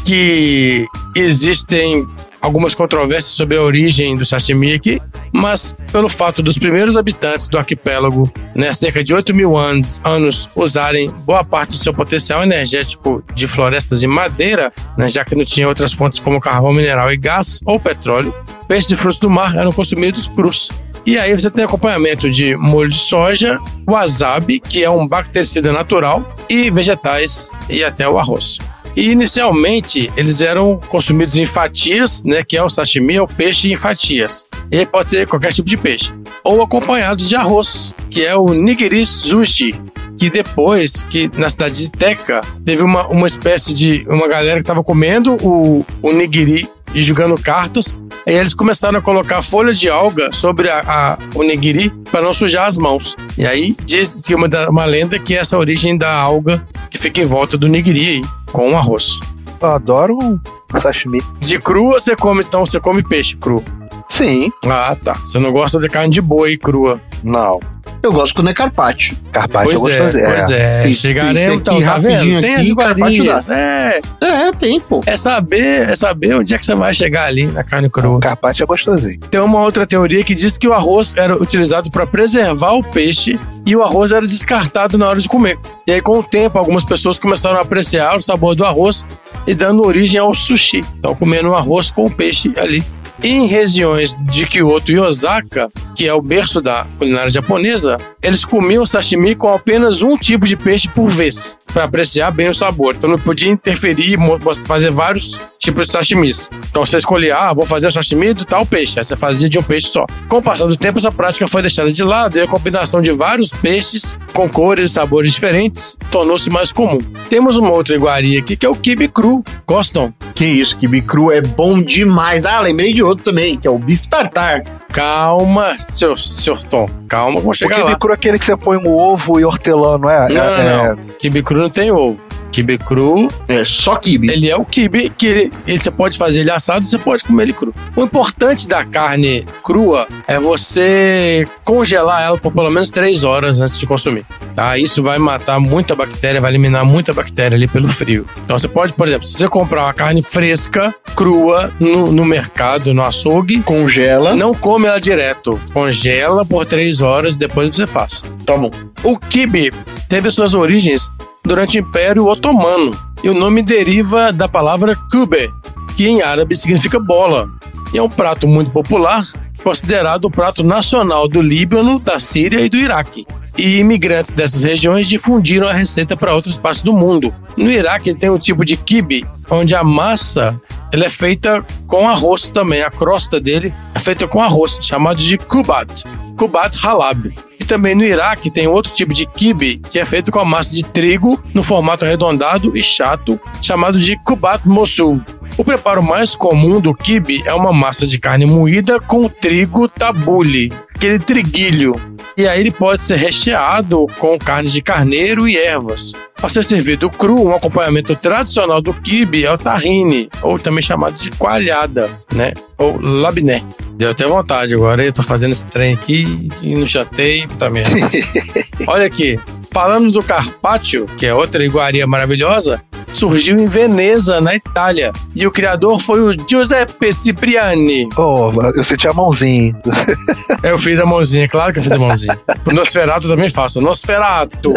que existem algumas controvérsias sobre a origem do sashimi aqui, mas pelo fato dos primeiros habitantes do arquipélago, né, cerca de oito mil anos, anos, usarem boa parte do seu potencial energético de florestas de madeira, né, já que não tinha outras fontes como carvão mineral e gás ou petróleo, peixes e frutos do mar eram consumidos crus. E aí você tem acompanhamento de molho de soja, wasabi, que é um bactericida natural, e vegetais e até o arroz. E inicialmente eles eram consumidos em fatias, né, que é o sashimi, é o peixe em fatias. E aí pode ser qualquer tipo de peixe. Ou acompanhado de arroz, que é o nigiri sushi, que depois, que na cidade de Teca, teve uma, uma espécie de... uma galera que estava comendo o, o nigiri e jogando cartas. Aí eles começaram a colocar folha de alga sobre a, a, o nigiri para não sujar as mãos. E aí diz que uma, uma lenda que é essa origem da alga que fica em volta do nigiri aí, com o arroz. Eu adoro um sashimi. De cru você come, então você come peixe cru. Sim. Ah, tá. Você não gosta de carne de boi crua. Não. Eu gosto quando é carpaccio. Carpaccio eu Pois é, gosto de fazer. pois é. Tem- Chegaremos, tem então, aqui tá vendo? rapidinho Tem aqui, as carpaccio iguarias. É, É, tem, pô. é saber, é saber onde é que você vai chegar ali na carne crua. Carpaccio é gostosinho. Tem uma outra teoria que diz que o arroz era utilizado para preservar o peixe e o arroz era descartado na hora de comer. E aí, com o tempo, algumas pessoas começaram a apreciar o sabor do arroz e dando origem ao sushi. Então, comendo um arroz com o peixe ali E em regiões de Kyoto e Osaka, que é o berço da culinária japonesa, eles comiam sashimi com apenas um tipo de peixe por vez, para apreciar bem o sabor. Então não podia interferir, fazer vários tipos de sashimis. Então você escolhia, ah, vou fazer o sashimi do tal peixe. Aí você fazia de um peixe só. Com o passar do tempo, essa prática foi deixada de lado e a combinação de vários peixes com cores e sabores diferentes tornou-se mais comum. Temos uma outra iguaria aqui, que é o quibe cru. Gostam? Que isso, quibe cru é bom demais. Ah, lembrei de outro também, que é o bife tartar. Calma, seu, seu Tom. Calma, vou chegar lá. O quibe cru é aquele que você põe um ovo e hortelã, não é? Não, é, não, não. É... Quibe cru não tem ovo. Quibe cru é só quibe. Ele é o quibe que ele, ele, você pode fazer ele assado, você pode comer ele cru. O importante da carne crua é você congelar ela por pelo menos três horas antes de consumir. Tá? Isso vai matar muita bactéria, vai eliminar muita bactéria ali pelo frio. Então você pode, por exemplo, se você comprar uma carne fresca, crua, no, no mercado, no açougue, congela. Não come ela direto. Congela por três horas e depois você faz. Tá bom. O quibe teve suas origens durante o Império Otomano. E o nome deriva da palavra kube, que em árabe significa bola. E é um prato muito popular, considerado o prato nacional do Líbano, da Síria e do Iraque. E imigrantes dessas regiões difundiram a receita para outras partes do mundo. No Iraque tem um tipo de quibe, onde a massa ela é feita com arroz também. A crosta dele é feita com arroz, chamado de kubat. Kubat halab. E também no Iraque tem outro tipo de quibe, que é feito com a massa de trigo no formato arredondado e chato, chamado de kubat mosul. O preparo mais comum do quibe é uma massa de carne moída com trigo tabule, aquele triguilho. E aí ele pode ser recheado com carne de carneiro e ervas. Ao ser servido cru, um acompanhamento tradicional do quibe é o tahine, ou também chamado de coalhada, né? Ou labiné. Deu até vontade agora, eu tô fazendo esse trem aqui e não chatei, tá mesmo. Olha aqui, falando do carpaccio, que é outra iguaria maravilhosa, surgiu em Veneza, na Itália. E o criador foi o Giuseppe Cipriani. Oh, eu senti a mãozinha. Eu fiz a mãozinha, claro que eu fiz a mãozinha. O Nosferatu também faço, Nosferatu.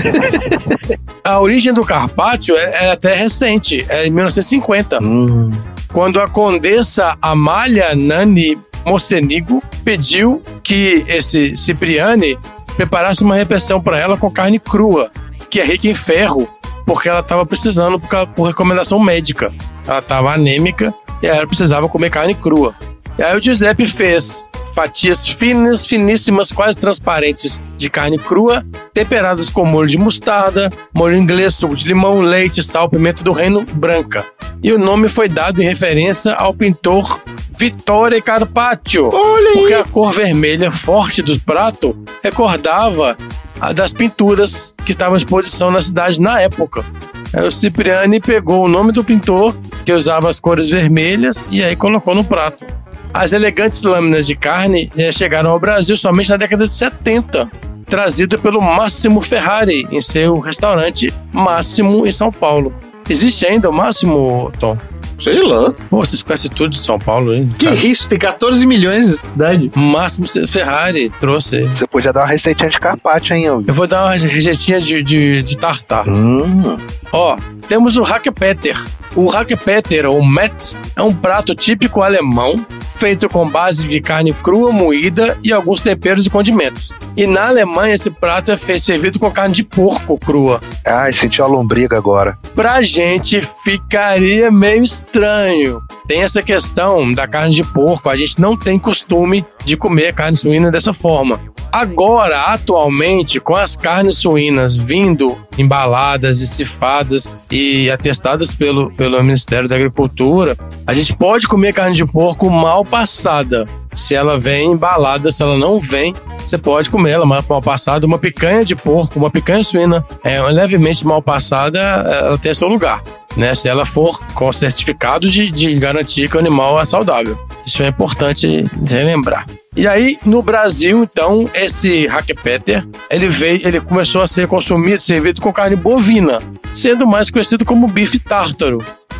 A origem do carpaccio é, é até recente, é em mil novecentos e cinquenta. Hum. Quando a condessa Amália Nani Mocenigo pediu que esse Cipriani preparasse uma refeição para ela com carne crua, que é rica em ferro, porque ela estava precisando por, por recomendação médica. Ela estava anêmica e ela precisava comer carne crua. E aí o Giuseppe fez fatias finas, finíssimas, quase transparentes de carne crua, temperadas com molho de mostarda, molho inglês, suco de limão, leite, sal, pimenta do reino branca. E o nome foi dado em referência ao pintor Vittore Carpaccio, porque a cor vermelha forte do prato recordava a das pinturas que estavam à exposição na cidade na época. Aí o Cipriani pegou o nome do pintor, que usava as cores vermelhas, e aí colocou no prato. As elegantes lâminas de carne eh, chegaram ao Brasil somente na década de setenta, trazido pelo Máximo Ferrari em seu restaurante Máximo em São Paulo. Existe ainda o Máximo, Tom? Sei lá. Pô, vocês conhecem tudo de São Paulo, hein? Que cara? Isso, tem catorze milhões de cidade. Máximo Ferrari trouxe. Você podia dar uma receitinha de carpaccio, hein, eu? Eu vou dar uma receitinha de, de, de tartar. Hum. Ó, temos o Hackpeter. O Hackpeter, ou Met, é um prato típico alemão, feito com base de carne crua moída e alguns temperos e condimentos. E na Alemanha esse prato é feito, servido com carne de porco crua. Ai, senti uma lombriga agora. Pra gente ficaria meio estranho. Tem essa questão da carne de porco, a gente não tem costume de comer carne suína dessa forma. Agora, atualmente, com as carnes suínas vindo embaladas e cefadas e atestadas pelo, pelo Ministério da Agricultura, a gente pode comer carne de porco mal passada. Se ela vem embalada, se ela não vem, você pode comer ela mal passada. Uma picanha de porco, uma picanha suína, é, levemente mal passada, ela tem seu lugar, né? Se ela for com certificado de, de garantir que o animal é saudável. Isso é importante relembrar. E aí, no Brasil, então, esse Hackpeter, ele veio, ele começou a ser consumido, servido com carne bovina, sendo mais conhecido como bife tártaro,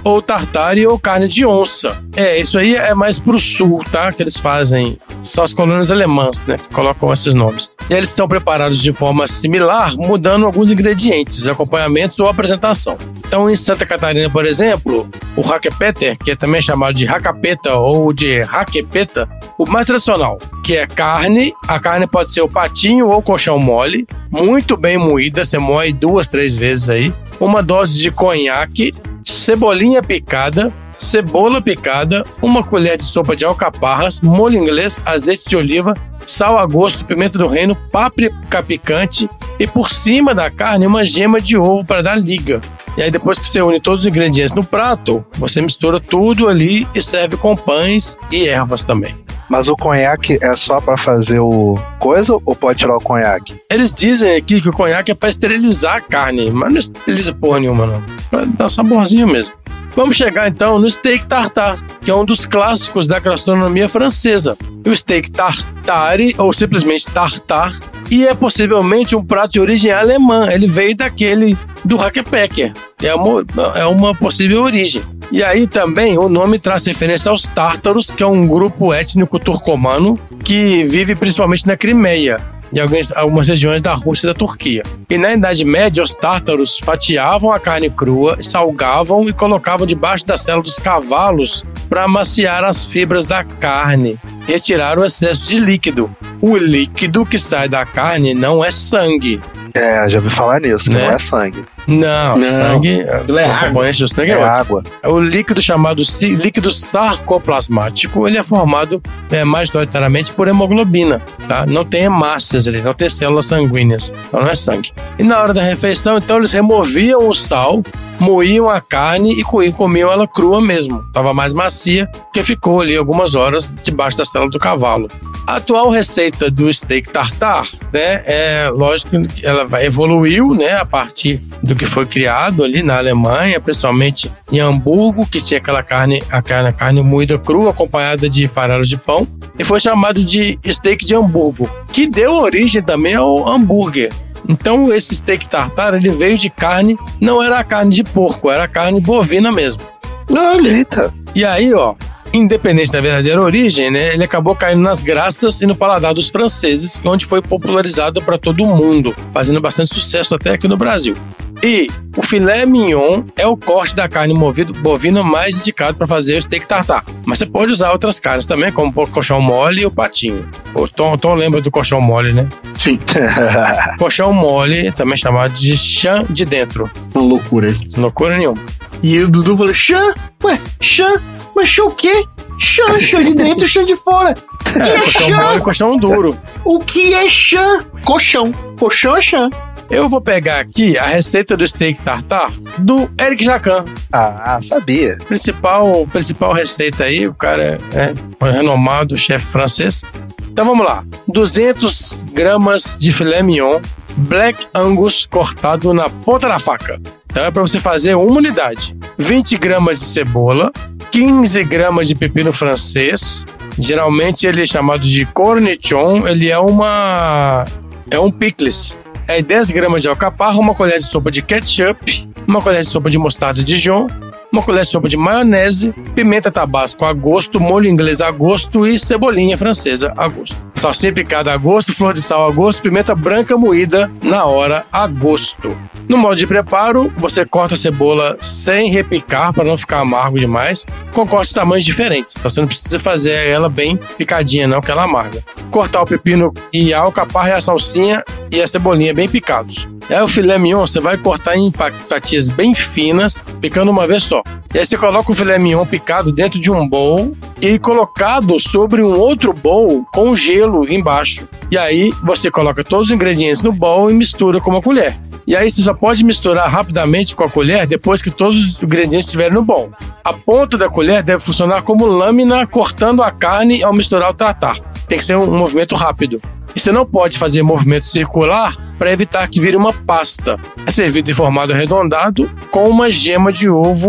ou tartare ou carne de onça. É, isso aí é mais pro sul, tá? Que eles fazem, são as colônias alemãs, né? Que colocam esses nomes. E eles estão preparados de forma similar, mudando alguns ingredientes, acompanhamentos ou apresentação. Então, em Santa Catarina, por exemplo, o hackpeter, que é também chamado de hackapeta ou de hackepeta, o mais tradicional, que é carne. A carne pode ser o patinho ou colchão mole, muito bem moída, você moe duas, três vezes aí. Uma dose de conhaque, cebolinha picada, cebola picada, uma colher de sopa de alcaparras, molho inglês, azeite de oliva, sal a gosto, pimenta do reino, páprica picante e por cima da carne uma gema de ovo para dar liga. E aí depois que você une todos os ingredientes no prato, você mistura tudo ali e serve com pães e ervas também. Mas o conhaque é só pra fazer o coisa ou pode tirar o conhaque? Eles dizem aqui que o conhaque é pra esterilizar a carne, mas não esteriliza porra nenhuma não, pra dar saborzinho mesmo. Vamos chegar então no steak tartare, que é um dos clássicos da gastronomia francesa. O steak tartare, ou simplesmente tartare, e é possivelmente um prato de origem alemã. Ele veio daquele do hackpecker. É uma, é uma possível origem. E aí também o nome traz referência aos tártaros, que é um grupo étnico turcomano que vive principalmente na Crimeia, em algumas, algumas regiões da Rússia e da Turquia. E na Idade Média, os tártaros fatiavam a carne crua, salgavam e colocavam debaixo da sela dos cavalos para amaciar as fibras da carne, retirar o excesso de líquido. O líquido que sai da carne não é sangue. É, já ouvi falar nisso, que né? não é sangue. Não, Não. sangue... Aquilo é o água. componente do sangue é, É outro. água. O líquido chamado si- líquido sarcoplasmático, ele é formado é, majoritariamente por hemoglobina, tá? Não tem hemácias ali, não tem células sanguíneas, então não é sangue. E na hora da refeição, então, eles removiam o sal, moíam a carne e co- e comiam ela crua mesmo. Estava mais macia, porque ficou ali algumas horas debaixo da célula do cavalo. A atual receita do steak tartare, né, é lógico que ela vai- evoluiu, né, a partir do que foi criado ali na Alemanha, principalmente em Hamburgo, que tinha aquela carne, a carne, a carne moída crua, acompanhada de farelos de pão, e foi chamado de steak de Hamburgo, que deu origem também ao hambúrguer. Então esse steak tartare, ele veio de carne, não era a carne de porco, era a carne bovina mesmo. Olha, eita. E aí, ó, independente da verdadeira origem, né, ele acabou caindo nas graças e no paladar dos franceses, onde foi popularizado para todo mundo, fazendo bastante sucesso até aqui no Brasil. E o filé mignon é o corte da carne movido, bovina mais indicado para fazer o steak tartare. Mas você pode usar outras carnes também, como o colchão mole e o patinho. O Tom, Tom lembra do colchão mole, né? Sim. Colchão mole, também chamado de chã de dentro. Uma loucura isso. Loucura nenhuma. E o Dudu falou, chã? Ué, chã? Mas chã o quê? Chã, chã de dentro, chã de fora. O que É, é colchão chã? mole e colchão duro. O que é chã? Colchão. Colchão é chã. Eu vou pegar aqui a receita do steak tartare do Eric Jacquin. Ah, sabia. Principal, principal receita aí, o cara é um renomado chefe francês. Então vamos lá. duzentas gramas de filé mignon Black Angus cortado na ponta da faca. Então é para você fazer uma unidade. vinte gramas de cebola, quinze gramas de pepino francês. Geralmente ele é chamado de cornichon, ele é uma é um picles. É dez gramas de alcaparra, uma colher de sopa de ketchup, uma colher de sopa de mostarda Dijon, uma colher de sopa de maionese, pimenta tabasco a gosto, molho inglês a gosto e cebolinha francesa a gosto. Salsinha picada a gosto, flor de sal a gosto, pimenta branca moída na hora a gosto. No modo de preparo, você corta a cebola sem repicar para não ficar amargo demais, com cortes de tamanhos diferentes. Então você não precisa fazer ela bem picadinha não, que ela amarga. Cortar o pepino e a alcaparra e a salsinha e a cebolinha bem picados. Aí o filé mignon você vai cortar em fatias bem finas, picando uma vez só. E aí você coloca o filé mignon picado dentro de um bowl e colocado sobre um outro bowl com gelo embaixo. E aí você coloca todos os ingredientes no bowl e mistura com uma colher. E aí você só pode misturar rapidamente com a colher depois que todos os ingredientes estiverem no bowl. A ponta da colher deve funcionar como lâmina cortando a carne ao misturar o tartare. Tem que ser um, um movimento rápido. E você não pode fazer movimento circular para evitar que vire uma pasta. É servido em formato arredondado com uma gema de ovo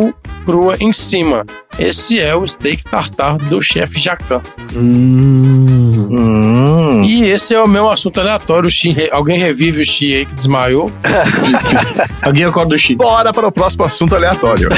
crua em cima. Esse é o steak tartar do chefe Jacan. Hum. Hum. E esse é o meu assunto aleatório. O Shin, alguém revive o Shin aí que desmaiou? Alguém acorda o Shin. Bora para o próximo assunto aleatório.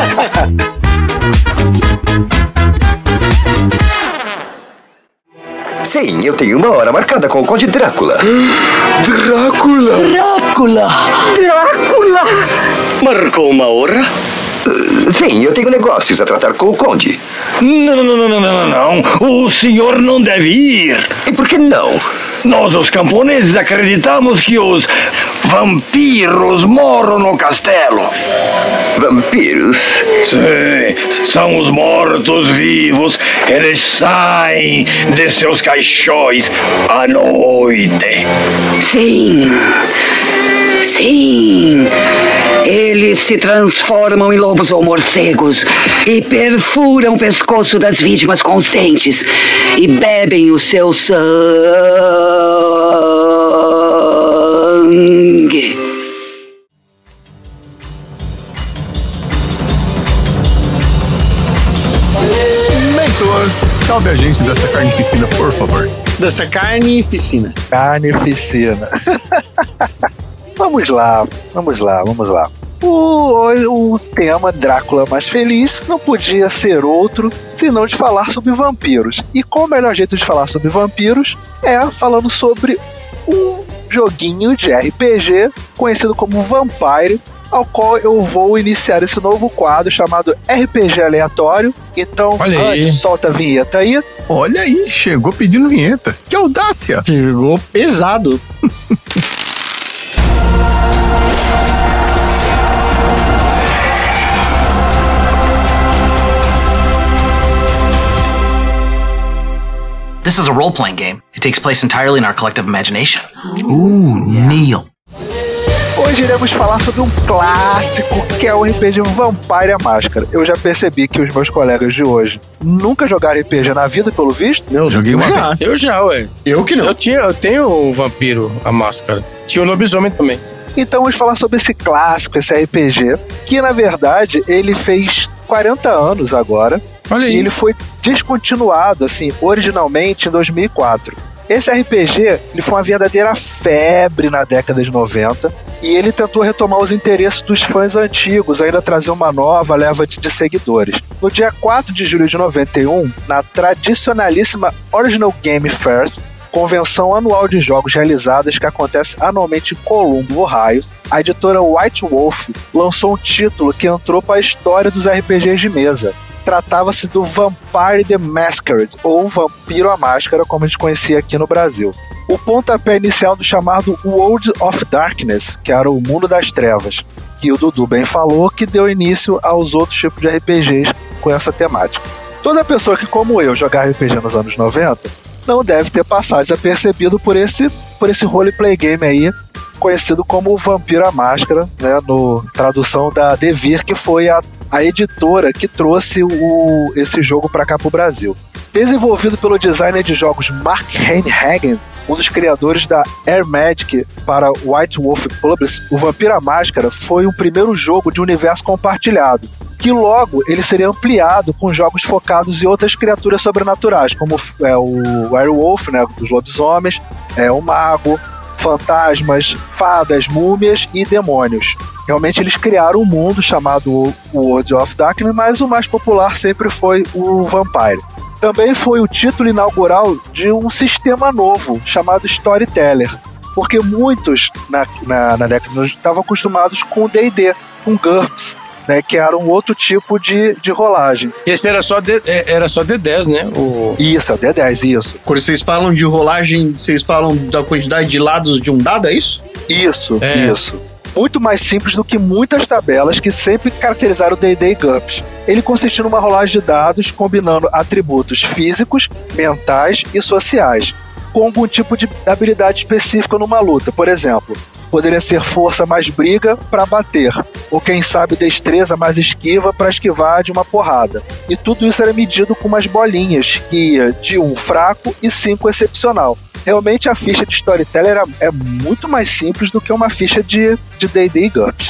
Sim, eu tenho uma hora marcada com o Conde Drácula. Drácula! Drácula! Drácula! Marcou uma hora? Uh, sim, eu tenho negócios a tratar com o Conde. Não, não, não, não, não, não. O senhor não deve ir. E por que não? Nós, os camponeses, acreditamos que os vampiros moram no castelo. Vampiros? Sim, são os mortos-vivos. Eles saem de seus caixões à noite. Sim. Sim. Eles se transformam em lobos ou morcegos e perfuram o pescoço das vítimas com os dentes e bebem o seu sangue. Mentor, salve a gente dessa carnificina, por favor. Dessa carnificina. Carnificina. Vamos lá, vamos lá, vamos lá. O, o tema Drácula mais feliz não podia ser outro senão de falar sobre vampiros. E qual o melhor jeito de falar sobre vampiros é falando sobre um joguinho de R P G conhecido como Vampire, ao qual eu vou iniciar esse novo quadro chamado R P G Aleatório. Então, Olha aí. antes, solta a vinheta aí. Olha aí, chegou pedindo vinheta. Que audácia! Chegou pesado. This is a role-playing game. It takes place entirely in our collective imagination. Ooh, Neil. Hoje iremos falar sobre um clássico que é o R P G Vampire a Máscara. Eu já percebi que os meus colegas de hoje nunca jogaram R P G na vida, pelo visto. Eu Joguei uma já. vez. Eu já, ué. Eu que não. Eu, tinha, eu tenho o vampiro, a máscara. Tinha o lobisomem também. Então vamos falar sobre esse clássico, esse R P G, que na verdade ele fez quarenta anos agora. Olha aí. E ele foi descontinuado, assim, originalmente em dois mil e quatro. Esse R P G ele foi uma verdadeira febre na década de noventa e ele tentou retomar os interesses dos fãs antigos, ainda trazer uma nova leva de, de seguidores. No dia quatro de julho de noventa e um, na tradicionalíssima Original Game Fairs, convenção anual de jogos realizadas que acontece anualmente em Colombo, Ohio, a editora White Wolf lançou um título que entrou para a história dos R P Gs de mesa. Tratava-se do Vampire the Masquerade, ou Vampiro à Máscara, como a gente conhecia aqui no Brasil. O pontapé inicial do chamado World of Darkness, que era o Mundo das Trevas, que o Dudu bem falou, que deu início aos outros tipos de R P Gs com essa temática. Toda pessoa que, como eu, jogar R P G nos anos noventa, não deve ter passado desapercebido por esse, por esse roleplay game aí, conhecido como Vampiro à Máscara, né, no tradução da Devir, que foi a a editora que trouxe o, esse jogo para cá pro Brasil. Desenvolvido pelo designer de jogos Mark Hanhagen, um dos criadores da Air Magic para White Wolf Publishing, o Vampiro à Máscara foi o primeiro jogo de universo compartilhado, que logo ele seria ampliado com jogos focados em outras criaturas sobrenaturais, como é, o Werewolf, né, os lobisomens, é, o mago, fantasmas, fadas, múmias e demônios. Realmente eles criaram um mundo chamado World of Darkness, mas o mais popular sempre foi o Vampire. Também foi o título inaugural de um sistema novo chamado Storyteller, porque muitos na, na, na década estavam acostumados com o D e D, com GURPS, né, que era um outro tipo de, de rolagem. Esse era só, D, era só D dez, né? O... Isso, é o D dez, isso. Quando vocês falam de rolagem, vocês falam da quantidade de lados de um dado, é isso? Isso, é. isso. Muito mais simples do que muitas tabelas que sempre caracterizaram o D e D e GURPS. Ele consistia numa rolagem de dados combinando atributos físicos, mentais e sociais, com algum tipo de habilidade específica numa luta. Por exemplo, poderia ser força mais briga para bater, ou quem sabe destreza mais esquiva para esquivar de uma porrada. E tudo isso era medido com umas bolinhas, que ia de um fraco e cinco excepcional. Realmente a ficha de Storyteller é muito mais simples do que uma ficha de D e D e GURPS.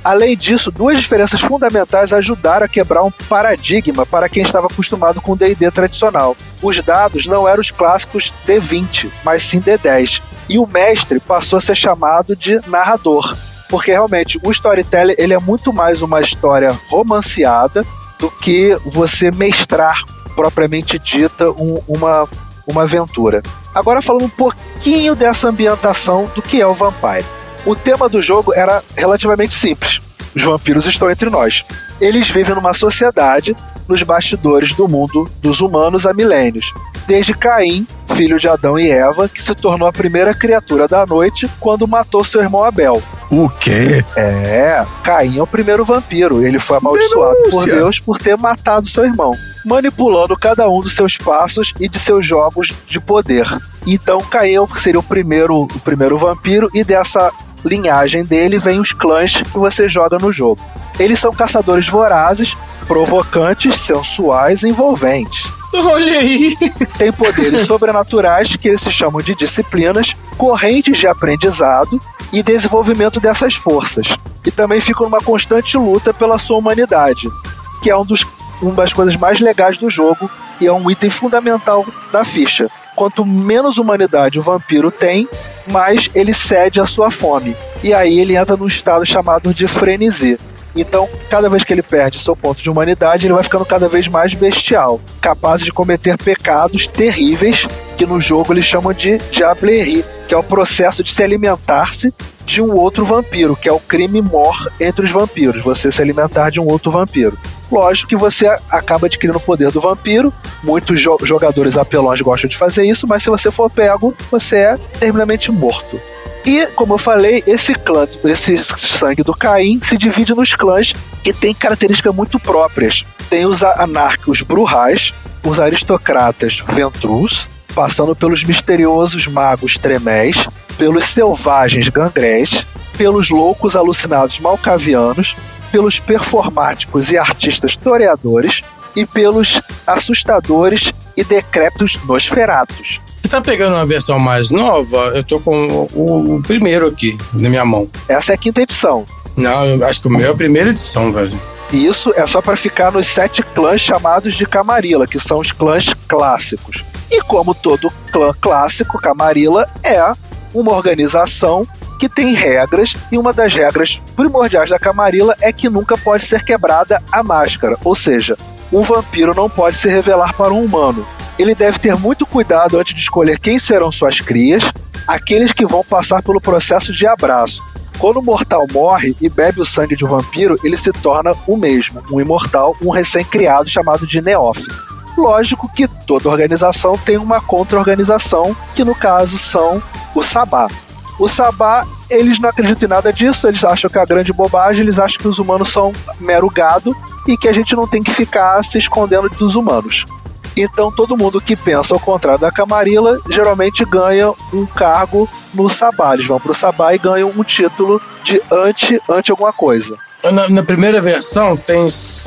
Além disso, duas diferenças fundamentais ajudaram a quebrar um paradigma para quem estava acostumado com o D e D tradicional. Os dados não eram os clássicos D vinte, mas sim D dez. E o mestre passou a ser chamado de narrador, porque realmente o storytelling ele é muito mais uma história romanceada do que você mestrar propriamente dita um, uma, uma aventura. Agora falando um pouquinho dessa ambientação do que é o Vampire. O tema do jogo era relativamente simples. Os vampiros estão entre nós. Eles vivem numa sociedade nos bastidores do mundo dos humanos há milênios. Desde Caim, filho de Adão e Eva, que se tornou a primeira criatura da noite quando matou seu irmão Abel. O quê? É, Caim é o primeiro vampiro. Ele foi amaldiçoado Denúncia. por Deus por ter matado seu irmão, manipulando cada um dos seus passos e de seus jogos de poder. Então Caim seria o primeiro, o primeiro vampiro, e dessa linhagem dele vem os clãs que você joga no jogo. Eles são caçadores vorazes, provocantes, sensuais e envolventes. Olha aí! Tem poderes sobrenaturais que eles se chamam de disciplinas, correntes de aprendizado e desenvolvimento dessas forças. E também ficam numa constante luta pela sua humanidade, que é um dos, uma das coisas mais legais do jogo e é um item fundamental da ficha. Quanto menos humanidade o vampiro tem, mais ele cede à sua fome. E aí ele entra num estado chamado de frenesi. Então, cada vez que ele perde seu ponto de humanidade, ele vai ficando cada vez mais bestial, capaz de cometer pecados terríveis, que no jogo eles chamam de diablerie, que é o processo de se alimentar-se de um outro vampiro, que é o crime mor entre os vampiros, você se alimentar de um outro vampiro. Lógico que você acaba adquirindo o poder do vampiro, muitos jo- jogadores apelões gostam de fazer isso, mas se você for pego, você é terminantemente morto. E, como eu falei, esse clã, esse sangue do Caim se divide nos clãs que tem características muito próprias. Tem os anarcos Bruhais, os aristocratas Ventrus, passando pelos misteriosos magos Tremés, pelos selvagens Gangrés, pelos loucos alucinados Malcavianos, pelos performáticos e artistas toreadores e pelos assustadores e decrépitos Nosferatus. Você tá pegando uma versão mais nova? Eu tô com o, o primeiro aqui, na minha mão. Essa é a quinta edição. Não, eu acho que o meu é a primeira edição, velho. E isso é só para ficar nos sete clãs chamados de Camarilla, que são os clãs clássicos. E como todo clã clássico, Camarilla é uma organização que tem regras, e uma das regras primordiais da Camarilla é que nunca pode ser quebrada a máscara, ou seja, um vampiro não pode se revelar para um humano. Ele deve ter muito cuidado antes de escolher quem serão suas crias, aqueles que vão passar pelo processo de abraço. Quando o mortal morre e bebe o sangue de um vampiro, ele se torna o mesmo, um imortal, um recém-criado chamado de neófito. Lógico que toda organização tem uma contra-organização, que no caso são os Sabá. O Sabá, eles não acreditam em nada disso, eles acham que é a grande bobagem, eles acham que os humanos são mero gado e que a gente não tem que ficar se escondendo dos humanos. Então todo mundo que pensa ao contrário da Camarilla geralmente ganha um cargo no Sabá. Eles vão pro Sabá e ganham um título de anti, anti alguma coisa. Na, na primeira versão tem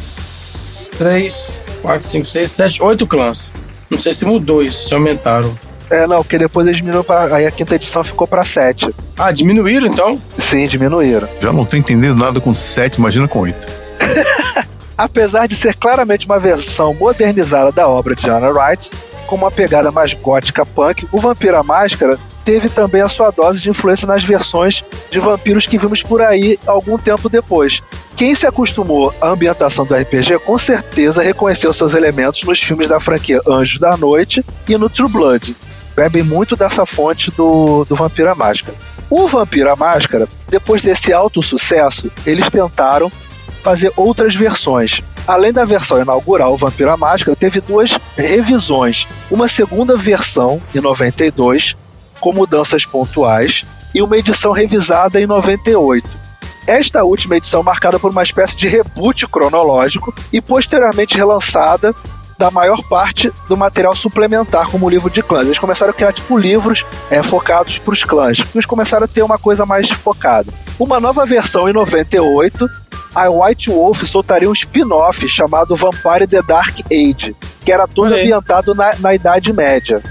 três, quatro, cinco, seis, sete, oito clãs. Não sei se mudou isso, se aumentaram. É, não, porque depois eles diminuíram pra... Aí a quinta edição ficou pra sete. Ah, diminuíram então? Sim, diminuíram. Já não tô entendendo nada com sete, imagina com oito. Apesar de ser claramente uma versão modernizada da obra de Anna Wright, com uma pegada mais gótica punk, o Vampiro à Máscara teve também a sua dose de influência nas versões de vampiros que vimos por aí algum tempo depois. Quem se acostumou à ambientação do R P G com certeza reconheceu seus elementos nos filmes da franquia Anjos da Noite e no True Blood. Bebem muito dessa fonte do, do Vampiro à Máscara. O Vampiro à Máscara, depois desse alto sucesso, eles tentaram fazer outras versões. Além da versão inaugural, o Vampiro à Máscara teve duas revisões. Uma segunda versão, em noventa e dois, com mudanças pontuais, e uma edição revisada em noventa e oito. Esta última edição marcada por uma espécie de reboot cronológico e posteriormente relançada da maior parte do material suplementar, como o livro de clãs. Eles começaram a criar tipo livros é, focados para os clãs. Eles começaram a ter uma coisa mais focada. Uma nova versão em noventa e oito, a White Wolf soltaria um spin-off chamado Vampire The Dark Age, que era todo ambientado na, na Idade Média.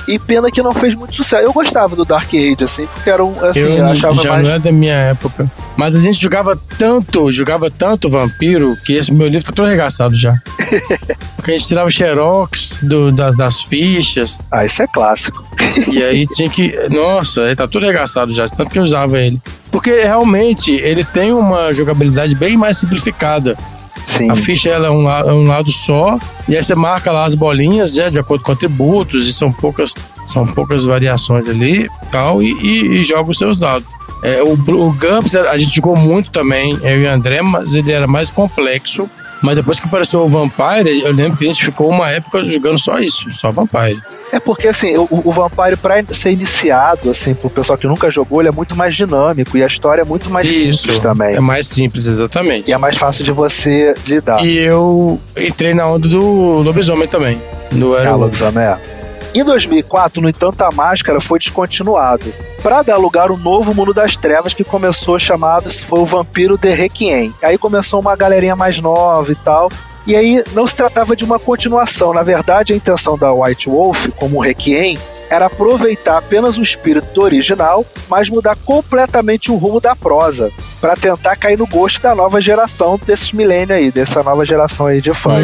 E pena que não fez muito sucesso. Eu gostava do Dark Age, assim, porque era um, assim, eu, eu achava já mais... não é da minha época. Mas a gente jogava tanto, jogava tanto vampiro, que esse meu livro tá todo arregaçado já. Porque a gente tirava xerox do, das, das fichas. Ah, isso é clássico. E aí tinha que... Nossa, ele tá todo arregaçado já, tanto que eu usava ele. Porque realmente ele tem uma jogabilidade bem mais simplificada. Sim. A ficha ela é, um, é um lado só, e aí você marca lá as bolinhas, né, de acordo com atributos, e são poucas, são poucas variações ali tal, e, e, e joga os seus dados. É, o, o GURPS a gente jogou muito também, eu e o André, mas ele era mais complexo. Mas depois que apareceu o Vampire, eu lembro que a gente ficou uma época jogando só isso, só Vampire. É porque, assim, o, o Vampire, pra ser iniciado, assim, pro pessoal que nunca jogou, ele é muito mais dinâmico e a história é muito mais isso, simples também. É mais simples, exatamente. E é mais fácil de você lidar. E eu entrei na onda do lobisomem também. Do ah, lobisomem, é. Em dois mil e quatro, no entanto, a Máscara foi descontinuado para dar lugar ao novo Mundo das Trevas, que começou chamado, foi o Vampiro The Requiem. Aí começou uma galerinha mais nova e tal. E aí não se tratava de uma continuação. Na verdade, a intenção da White Wolf, como o Requiem, era aproveitar apenas o espírito do original, mas mudar completamente o rumo da prosa, para tentar cair no gosto da nova geração desses milênios aí, dessa nova geração aí de fãs.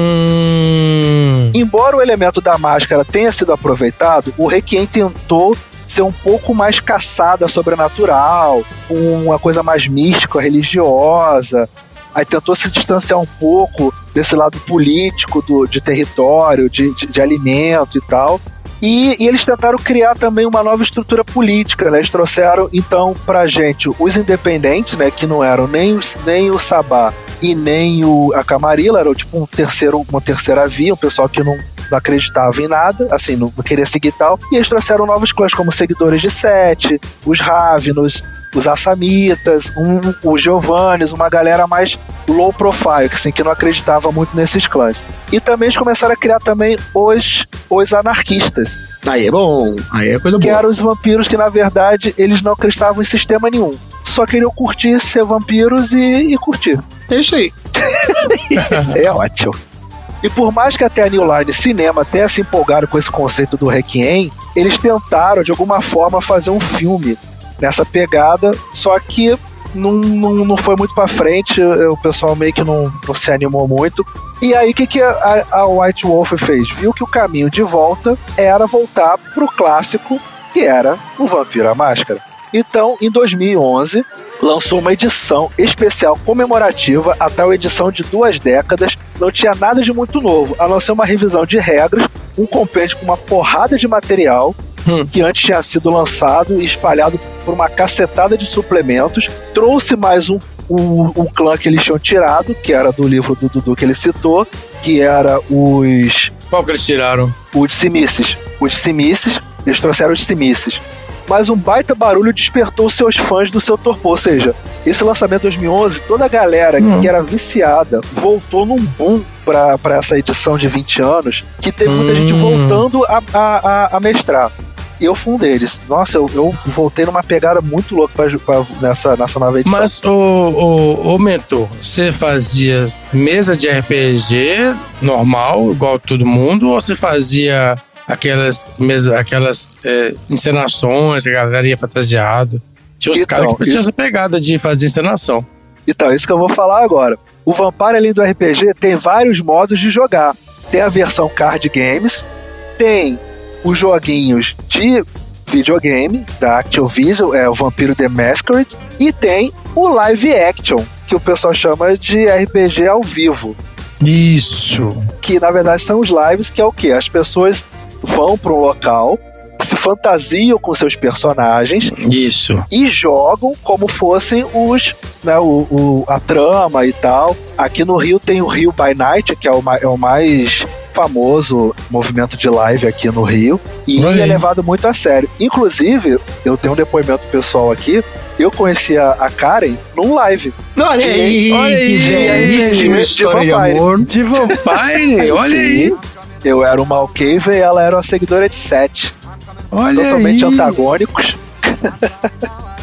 Hum. Embora o elemento da máscara tenha sido aproveitado, o Requiem tentou ser um pouco mais caçada sobrenatural, uma coisa mais mística, religiosa. Aí tentou se distanciar um pouco desse lado político do, de território, de, de, de alimento e tal. E, e eles tentaram criar também uma nova estrutura política, né? Eles trouxeram, então, pra gente os independentes, né? Que não eram nem, os, nem o Sabá e nem o, a Camarilla, era tipo um terceiro, uma terceira via, um pessoal que não, não acreditava em nada, assim, não, não queria seguir tal. E eles trouxeram novos clãs, como os Seguidores de Sete, os Ravenos, os Assamitas, um, os Giovannis, uma galera mais low profile, que, assim, que não acreditava muito nesses clãs. E também eles começaram a criar também os, os anarquistas. Aí é bom, aí é coisa boa. Que eram os vampiros que, na verdade, eles não acreditavam em sistema nenhum. Só queriam curtir, ser vampiros e, e curtir. É isso aí. Isso é ótimo. E por mais que até a New Line Cinema tenha se empolgado com esse conceito do Requiem, eles tentaram, de alguma forma, fazer um filme nessa pegada, só que não, não, não foi muito pra frente, o pessoal meio que não, não se animou muito. E aí o que, que a, a White Wolf fez? Viu que o caminho de volta era voltar pro clássico, que era o Vampiro à Máscara. Então, em dois mil e onze, lançou uma edição especial comemorativa, a tal edição de duas décadas. Não tinha nada de muito novo, a não ser uma revisão de regras, um compêndio com uma porrada de material, Hum. que antes tinha sido lançado e espalhado por uma cacetada de suplementos. Trouxe mais um, um, um clã que eles tinham tirado, que era do livro do Dudu que ele citou, que era os... Qual que eles tiraram? Os Simices. Os Simices, eles trouxeram os Simices. Mas um baita barulho despertou seus fãs do seu torpor, ou seja, esse lançamento de dois mil e onze, toda a galera hum. que era viciada voltou num boom pra, pra essa edição de vinte anos, que teve muita hum. gente voltando a, a, a, a mestrar. E eu fui um deles. Nossa, eu, eu voltei numa pegada muito louca pra, pra, nessa, nessa nova edição. Mas, ô, ô, ô mentor, você fazia mesa de R P G normal, igual todo mundo, ou você fazia aquelas, mesa, aquelas é, encenações, a galera ia fantasiado? Tinha os então, caras que tinham isso... essa pegada de fazer encenação. Então, isso que eu vou falar agora. O Vampire, além do R P G, tem vários modos de jogar. Tem a versão card games, tem os joguinhos de videogame da Activision, é o Vampiro The Masquerade, e tem o live action, que o pessoal chama de R P G ao vivo. Isso. Que na verdade são os lives, que é o quê? As pessoas vão para um local, se fantasiam com seus personagens. Isso. E jogam como fossem os, né, o, o, a trama e tal. Aqui no Rio tem o Rio by Night, que é o, é o mais famoso movimento de live aqui no Rio, e ele é levado muito a sério. Inclusive, eu tenho um depoimento pessoal aqui, eu conheci a, a Karen num live. Olha aí, olha aí, belíssima história de amor. De Vampire, olha aí. Eu era o Malcave e ela era uma seguidora de Sete. Olha totalmente aí. antagônicos.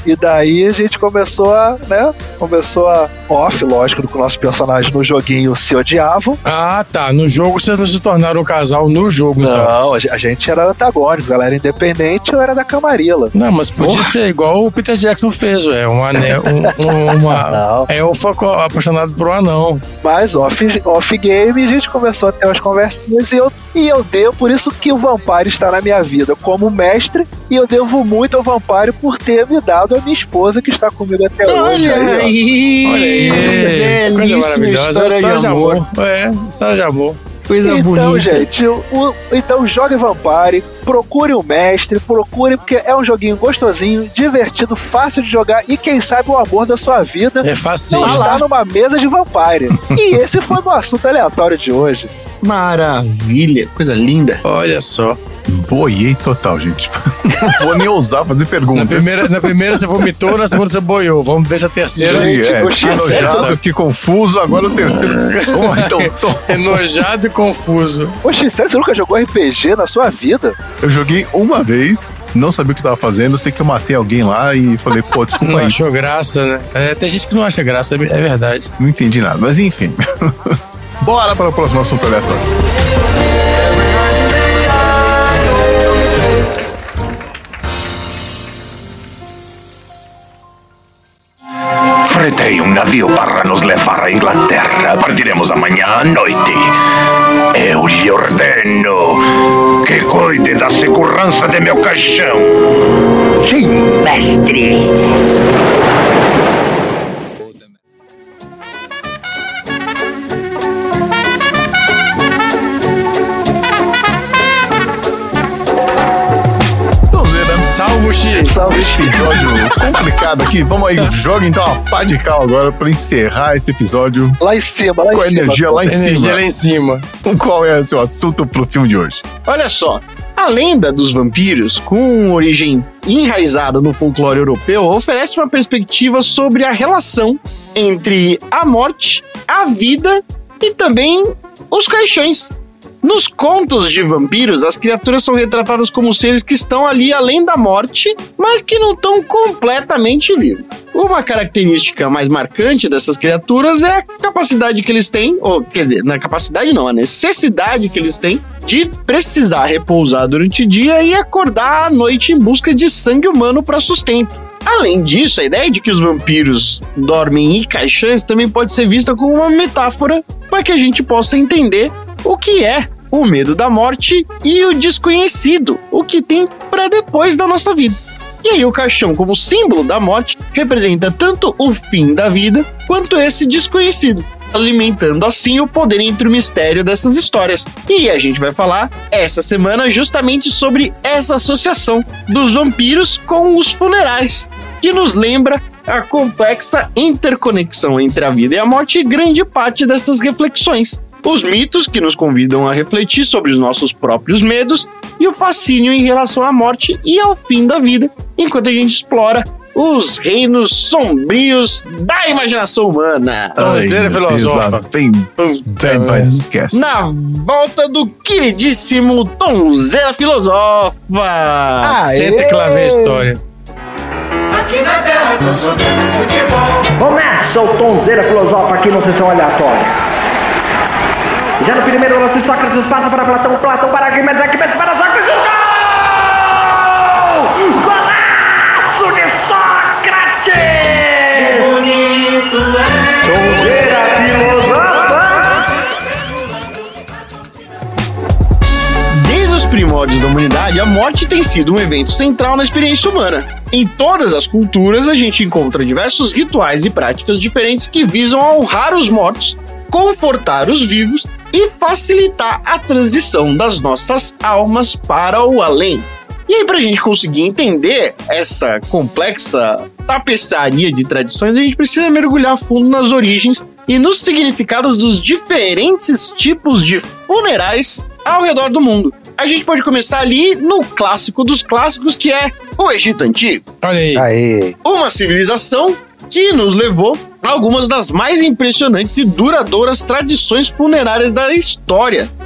E daí a gente começou a, né? Começou a off, lógico, que o nosso personagem no joguinho se odiavam. Ah, tá. No jogo vocês não se tornaram um casal no jogo, não, então. Não, a gente era antagônicos. Ela era independente, eu era da Camarilla. Não, mas podia Porra. ser igual o Peter Jackson fez, ué. Um anel, um, um, uma elfa apaixonada por um anão. Mas off, off game a gente começou a ter umas conversinhas e eu, e eu devo, por isso que o Vampire está na minha vida como mestre, e eu devo muito ao Vampire por ter me dado a minha esposa que está comigo até Olha hoje. Aí, Olha aí, coisa maravilhosa. História, história de amor. amor. É, história de amor. Coisa então, bonita. gente, o, o, então jogue Vampire, procure um mestre, procure, porque é um joguinho gostosinho, divertido, fácil de jogar e quem sabe o amor da sua vida é fácil não está numa mesa de Vampire. E esse foi o assunto aleatório de hoje. Maravilha, coisa linda. Olha só. Boiei total, gente. Não vou nem ousar fazer perguntas. Na primeira, na primeira você vomitou, na segunda você boiou. Vamos ver se a terceira... Gente, é, enojado, fiquei confuso, agora o terceiro... Oh, então, tô... Enojado e confuso. Poxa, sério, você nunca jogou R P G na sua vida? Eu joguei uma vez, não sabia o que tava fazendo, eu sei que eu matei alguém lá e falei, pô, desculpa não aí. Não achou graça, né? É, tem gente que não acha graça, é verdade. Não entendi nada, mas enfim. Bora para o próximo assunto aleatório. Fretei um navio para nos levar à Inglaterra. Partiremos amanhã à noite. Eu lhe ordeno que cuide da segurança de meu caixão. Sim, mestre. Salve, X! Salve, episódio complicado aqui. Vamos aí, joga então a pá de cal agora pra encerrar esse episódio. Lá em cima, lá em com cima. Com energia lá em energia cima. lá em cima. Qual é o seu assunto pro filme de hoje? Olha só, a lenda dos vampiros, com origem enraizada no folclore europeu, oferece uma perspectiva sobre a relação entre a morte, a vida e também os caixões. Nos contos de vampiros, as criaturas são retratadas como seres que estão ali além da morte, mas que não estão completamente vivos. Uma característica mais marcante dessas criaturas é a capacidade que eles têm, ou quer dizer, não é capacidade não, a necessidade que eles têm de precisar repousar durante o dia e acordar à noite em busca de sangue humano para sustento. Além disso, a ideia de que os vampiros dormem em caixões também pode ser vista como uma metáfora para que a gente possa entender o que é o medo da morte e o desconhecido, o que tem para depois da nossa vida. E aí o caixão, como símbolo da morte, representa tanto o fim da vida quanto esse desconhecido, alimentando assim o poder entre o mistério dessas histórias. E a gente vai falar essa semana justamente sobre essa associação dos vampiros com os funerais, que nos lembra a complexa interconexão entre a vida e a morte e grande parte dessas reflexões. Os mitos que nos convidam a refletir sobre os nossos próprios medos e o fascínio em relação à morte e ao fim da vida, enquanto a gente explora os reinos sombrios da imaginação humana. Tonzeira filosofa. Tem, tem, esquece. Na volta do queridíssimo Tonzeira Filosofa. Aê! Senta que lá vem a história. Aqui na terra do futebol. Começa o Tonzeira Filosofa aqui no Sessão Aleatória. Já no primeiro lance, Sócrates passa para Platão, Platão para Arquimedes, Arquimedes para Sócrates, gol! Golaço de Sócrates! Que bonito é! Tonzeira Filosofa! Desde os primórdios da humanidade, a morte tem sido um evento central na experiência humana. Em todas as culturas, a gente encontra diversos rituais e práticas diferentes que visam honrar os mortos, confortar os vivos e facilitar a transição das nossas almas para o além. E aí, pra gente conseguir entender essa complexa tapeçaria de tradições, a gente precisa mergulhar fundo nas origens e nos significados dos diferentes tipos de funerais ao redor do mundo. A gente pode começar ali no clássico dos clássicos, que é o Egito Antigo. Olha aí. Aê. Uma civilização que nos levou a algumas das mais impressionantes e duradouras tradições funerárias da história.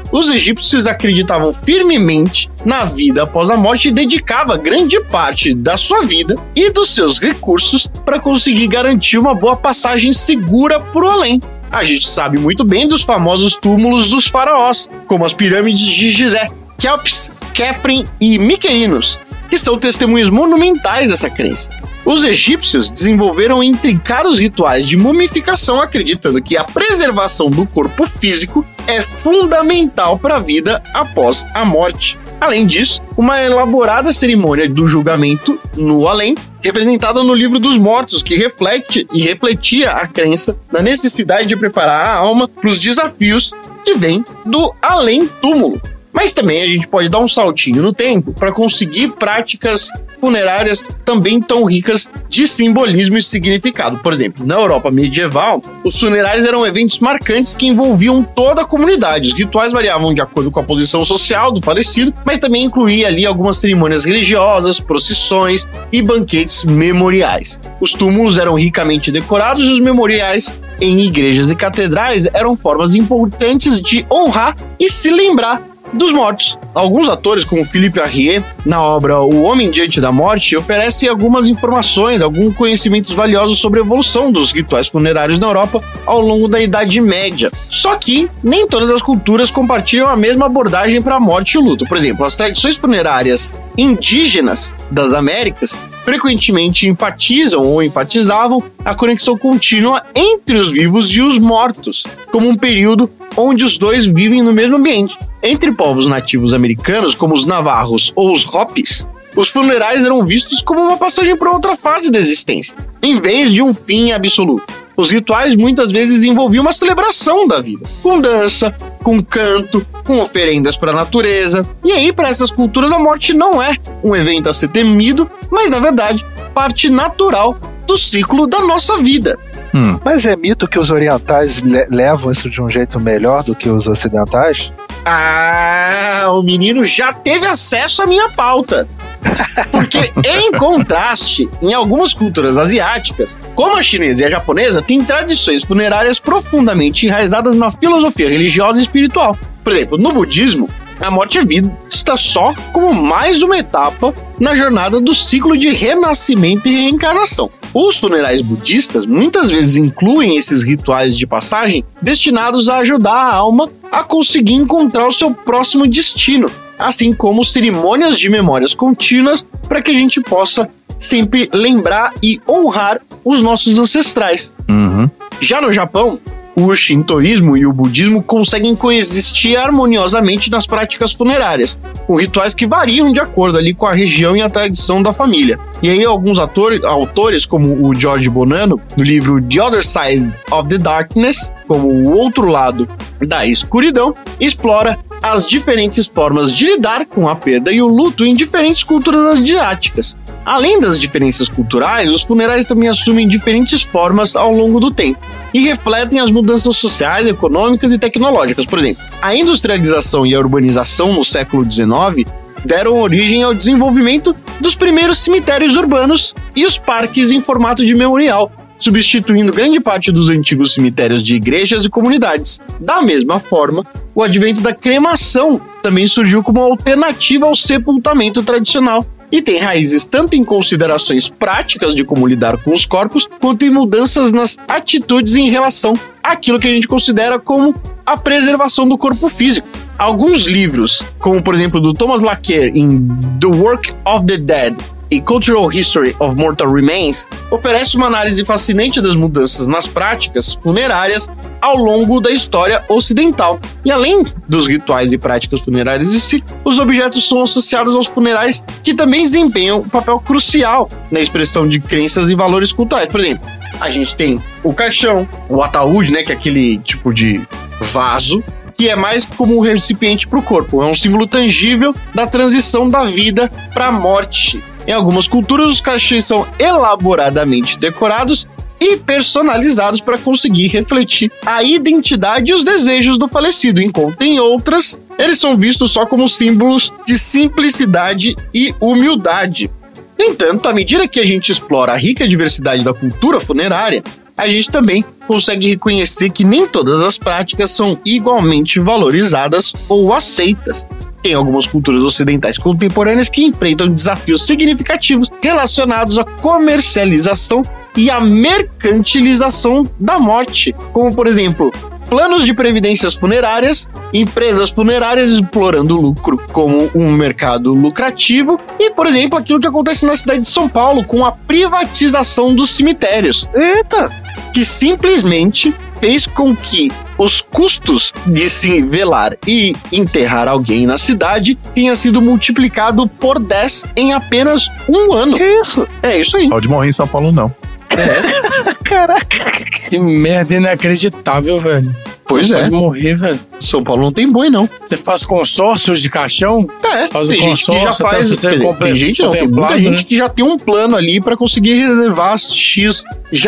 os egípcios acreditavam firmemente na vida após a morte e dedicavam grande parte da sua vida e dos seus recursos para conseguir garantir uma boa passagem segura por além. A gente sabe muito bem dos famosos túmulos dos faraós, como as pirâmides de Gizé, Kelps, Khafre e Mycerinos, que são testemunhos monumentais dessa crença. Os egípcios desenvolveram intricados rituais de mumificação, acreditando que a preservação do corpo físico é fundamental para a vida após a morte. Além disso, uma elaborada cerimônia do julgamento no além, representada no Livro dos Mortos, que reflete e refletia a crença da necessidade de preparar a alma para os desafios que vêm do além-túmulo. Mas também a gente pode dar um saltinho no tempo para conseguir práticas funerárias também tão ricas de simbolismo e significado. Por exemplo, na Europa medieval, os funerais eram eventos marcantes que envolviam toda a comunidade. Os rituais variavam de acordo com a posição social do falecido, mas também incluía ali algumas cerimônias religiosas, procissões e banquetes memoriais. Os túmulos eram ricamente decorados e os memoriais em igrejas e catedrais eram formas importantes de honrar e se lembrar dos mortos. Alguns atores, como Philippe Arrier, na obra O Homem Diante da Morte, oferecem algumas informações, alguns conhecimentos valiosos sobre a evolução dos rituais funerários na Europa ao longo da Idade Média. Só que nem todas as culturas compartilham a mesma abordagem para a morte e o luto. Por exemplo, as tradições funerárias indígenas das Américas frequentemente enfatizam ou enfatizavam a conexão contínua entre os vivos e os mortos, como um período onde os dois vivem no mesmo ambiente. Entre povos nativos americanos, como os navarros ou os hopis, os funerais eram vistos como uma passagem para outra fase da existência, em vez de um fim absoluto. Os rituais muitas vezes envolviam uma celebração da vida, com dança, com canto, com oferendas para a natureza. E aí, para essas culturas, a morte não é um evento a ser temido, mas, na verdade, parte natural do ciclo da nossa vida. Hum. Mas é mito que os orientais le- levam isso de um jeito melhor do que os ocidentais? Ah, o menino já teve acesso à minha pauta. Porque, em contraste, em algumas culturas asiáticas, como a chinesa e a japonesa, tem tradições funerárias profundamente enraizadas na filosofia religiosa e espiritual. Por exemplo, no budismo, a morte é vista só como mais uma etapa na jornada do ciclo de renascimento e reencarnação. Os funerais budistas muitas vezes incluem esses rituais de passagem destinados a ajudar a alma a conseguir encontrar o seu próximo destino, assim como cerimônias de memórias contínuas para que a gente possa sempre lembrar e honrar os nossos ancestrais. Uhum. Já no Japão, o shintoísmo e o budismo conseguem coexistir harmoniosamente nas práticas funerárias, com rituais que variam de acordo ali com a região e a tradição da família. E aí alguns atores, autores, como o George Bonanno, no livro The Other Side of the Darkness, como o outro lado da escuridão, explora as diferentes formas de lidar com a perda e o luto em diferentes culturas asiáticas. Além das diferenças culturais, os funerais também assumem diferentes formas ao longo do tempo e refletem as mudanças sociais, econômicas e tecnológicas. Por exemplo, a industrialização e a urbanização no século dezenove deram origem ao desenvolvimento dos primeiros cemitérios urbanos e os parques em formato de memorial, substituindo grande parte dos antigos cemitérios de igrejas e comunidades. Da mesma forma, o advento da cremação também surgiu como alternativa ao sepultamento tradicional e tem raízes tanto em considerações práticas de como lidar com os corpos, quanto em mudanças nas atitudes em relação àquilo que a gente considera como a preservação do corpo físico. Alguns livros, como por exemplo do Thomas Laqueur em The Work of the Dead e Cultural History of Mortal Remains, oferece uma análise fascinante das mudanças nas práticas funerárias ao longo da história ocidental. E além dos rituais e práticas funerárias em si, os objetos são associados aos funerais que também desempenham um papel crucial na expressão de crenças e valores culturais. Por exemplo, a gente tem o caixão, o ataúde, né, que é aquele tipo de vaso, que é mais como um recipiente para o corpo. É um símbolo tangível da transição da vida para a morte. Em algumas culturas, os caixões são elaboradamente decorados e personalizados para conseguir refletir a identidade e os desejos do falecido, enquanto em outras, eles são vistos só como símbolos de simplicidade e humildade. No entanto, à medida que a gente explora a rica diversidade da cultura funerária, a gente também consegue reconhecer que nem todas as práticas são igualmente valorizadas ou aceitas. Tem algumas culturas ocidentais contemporâneas que enfrentam desafios significativos relacionados à comercialização e à mercantilização da morte, como, por exemplo, planos de previdências funerárias, empresas funerárias explorando o lucro como um mercado lucrativo e, por exemplo, aquilo que acontece na cidade de São Paulo com a privatização dos cemitérios. Eita! Que simplesmente fez com que os custos de se velar e enterrar alguém na cidade tenha sido multiplicado por dez em apenas um ano. Que isso? É isso aí. Pode morrer em São Paulo, não. É. Caraca. Que merda inacreditável, velho. Pois é. Pode morrer, velho. São Paulo não tem boi, não. Você faz consórcios de caixão? É, faz tem o gente que já faz... você Dizer, tem gente, não, tem muita né? gente que já tem um plano ali pra conseguir reservar X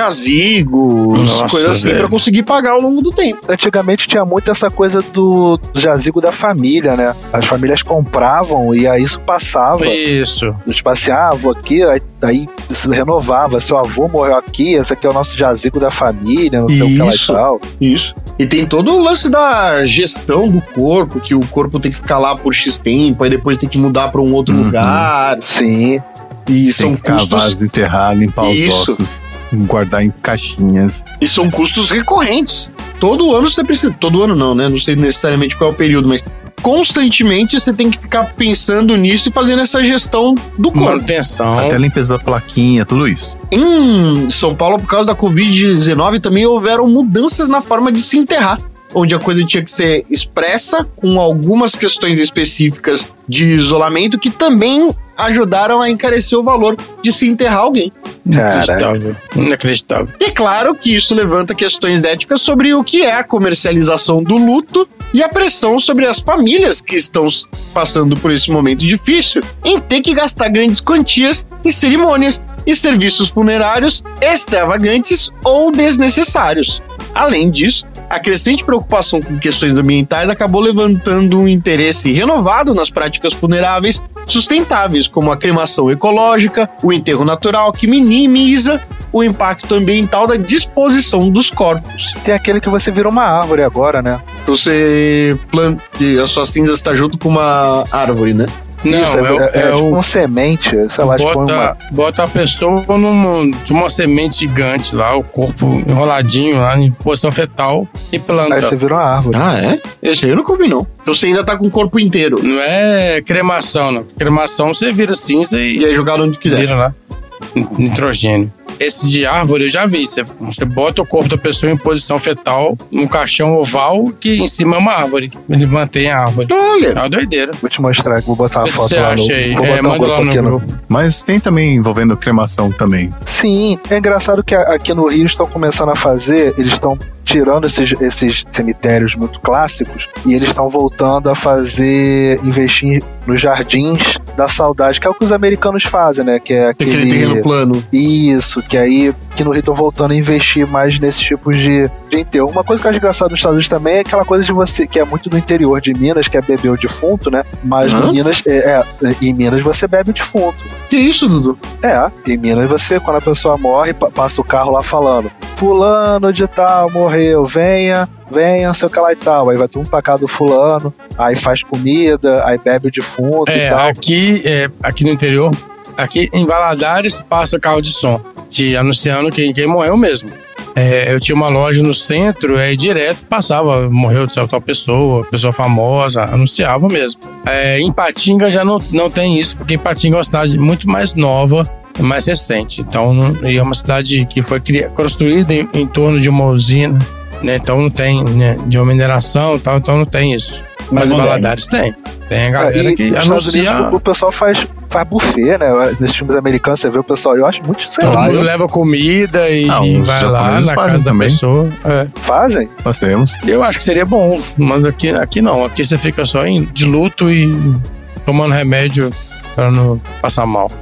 jazigos, Nossa, coisas assim, velho. pra conseguir pagar ao longo do tempo. Antigamente tinha muito essa coisa do, do jazigo da família, né? As famílias compravam e aí isso passava. Isso. Tipo assim, ah, vou aqui, aí, aí isso renovava. Seu avô morreu aqui, esse aqui é o nosso jazigo da família, não sei Isso. o que lá e tal. Isso. E tem todo o lance da gestão do corpo, que o corpo tem que ficar lá por X tempo, aí depois tem que mudar pra um outro Uhum. lugar. Sim. E Tem são que cavar, custos... desenterrar, limpar Isso. os ossos, guardar em caixinhas. E são custos recorrentes. Todo ano você precisa... Todo ano não, né? Não sei necessariamente qual é o período, mas constantemente você tem que ficar pensando nisso e fazendo essa gestão do corpo. Manutenção. Até limpeza da plaquinha, tudo isso. Em São Paulo, por causa da covid dezenove, também houveram mudanças na forma de se enterrar, onde a coisa tinha que ser expressa, com algumas questões específicas de isolamento que também ajudaram a encarecer o valor de se enterrar alguém. Inacreditável. Inacreditável. E é claro que isso levanta questões éticas sobre o que é a comercialização do luto e a pressão sobre as famílias que estão passando por esse momento difícil em ter que gastar grandes quantias em cerimônias e serviços funerários extravagantes ou desnecessários. Além disso, a crescente preocupação com questões ambientais acabou levantando um interesse renovado nas práticas funeráveis sustentáveis, como a cremação ecológica, o enterro natural, que minimiza o impacto ambiental da disposição dos corpos. Tem aquele que você vira uma árvore agora, né? Você planta, que a sua cinza está junto com uma árvore, né? Não, Isso, é, o- é, é é tipo o... um semente, sei lá, tipo Bota, uma... bota a pessoa numa, numa semente gigante lá, o corpo enroladinho lá em posição fetal e planta. Aí você vira uma árvore. Ah, é? Esse aí eu não comi, não. Então você ainda tá com o corpo inteiro. Não é cremação, não. Cremação você vira cinza e, E aí jogar onde quiser. vira lá nitrogênio. Esse de árvore eu já vi. Você, você bota o corpo da pessoa em posição fetal num caixão oval que em cima é uma árvore. Ele mantém a árvore. Olha! É uma doideira. Vou te mostrar, vou botar uma O que foto você lá no... acha aí? Vou É, botar um manda lá grupo no aqui no... grupo. Mas tem também envolvendo cremação também. Sim, é engraçado que a- aqui no Rio estão começando a fazer, eles estão tirando esses, esses cemitérios muito clássicos e eles estão voltando a fazer, investir nos jardins da saudade, que é o que os americanos fazem, né? Que é aquele, Aquele terreno plano. Isso, que aí que no Rio estão voltando a investir mais nesses tipos de, de enterro. Uma coisa que eu acho engraçada nos Estados Unidos também é aquela coisa de você, que é muito do interior de Minas, que é beber o defunto, né? Mas Hã? em Minas, é, é, em Minas você bebe o defunto. Que isso, Dudu? É, em Minas você, quando a pessoa morre, pa- passa o carro lá falando: fulano de tal morreu, venha, venha, não sei o que lá e tal. Aí vai todo mundo pra casa do fulano, aí faz comida, aí bebe o defunto e É, tal. aqui, é, aqui no interior, aqui em Valadares passa carro de som, de anunciando quem, quem morreu mesmo. É, eu tinha uma loja no centro, aí direto passava, morreu de tal pessoa, pessoa famosa, anunciava mesmo. É, em Patinga já não, não tem isso, porque em Patinga é uma cidade muito mais nova, mais recente. Então, não- e é uma cidade que foi cria- construída em, em torno de uma usina, né? Então não tem, né, de uma mineração e tal, então não tem isso. Mas em moderno. Valadares tem. Tem a galera É, e que nos Estados anuncia. Unidos, o, o pessoal faz, faz buffet, né? Nesses filmes americanos você vê o pessoal, eu acho muito, sei Todo lá, mundo eu- leva comida e Ah, os vai lá japoneses na fazem casa da também. pessoa. É. fazem? Nós temos. Eu acho que seria bom, mas aqui, aqui não. Aqui você fica só em, de luto e tomando remédio pra não passar mal. É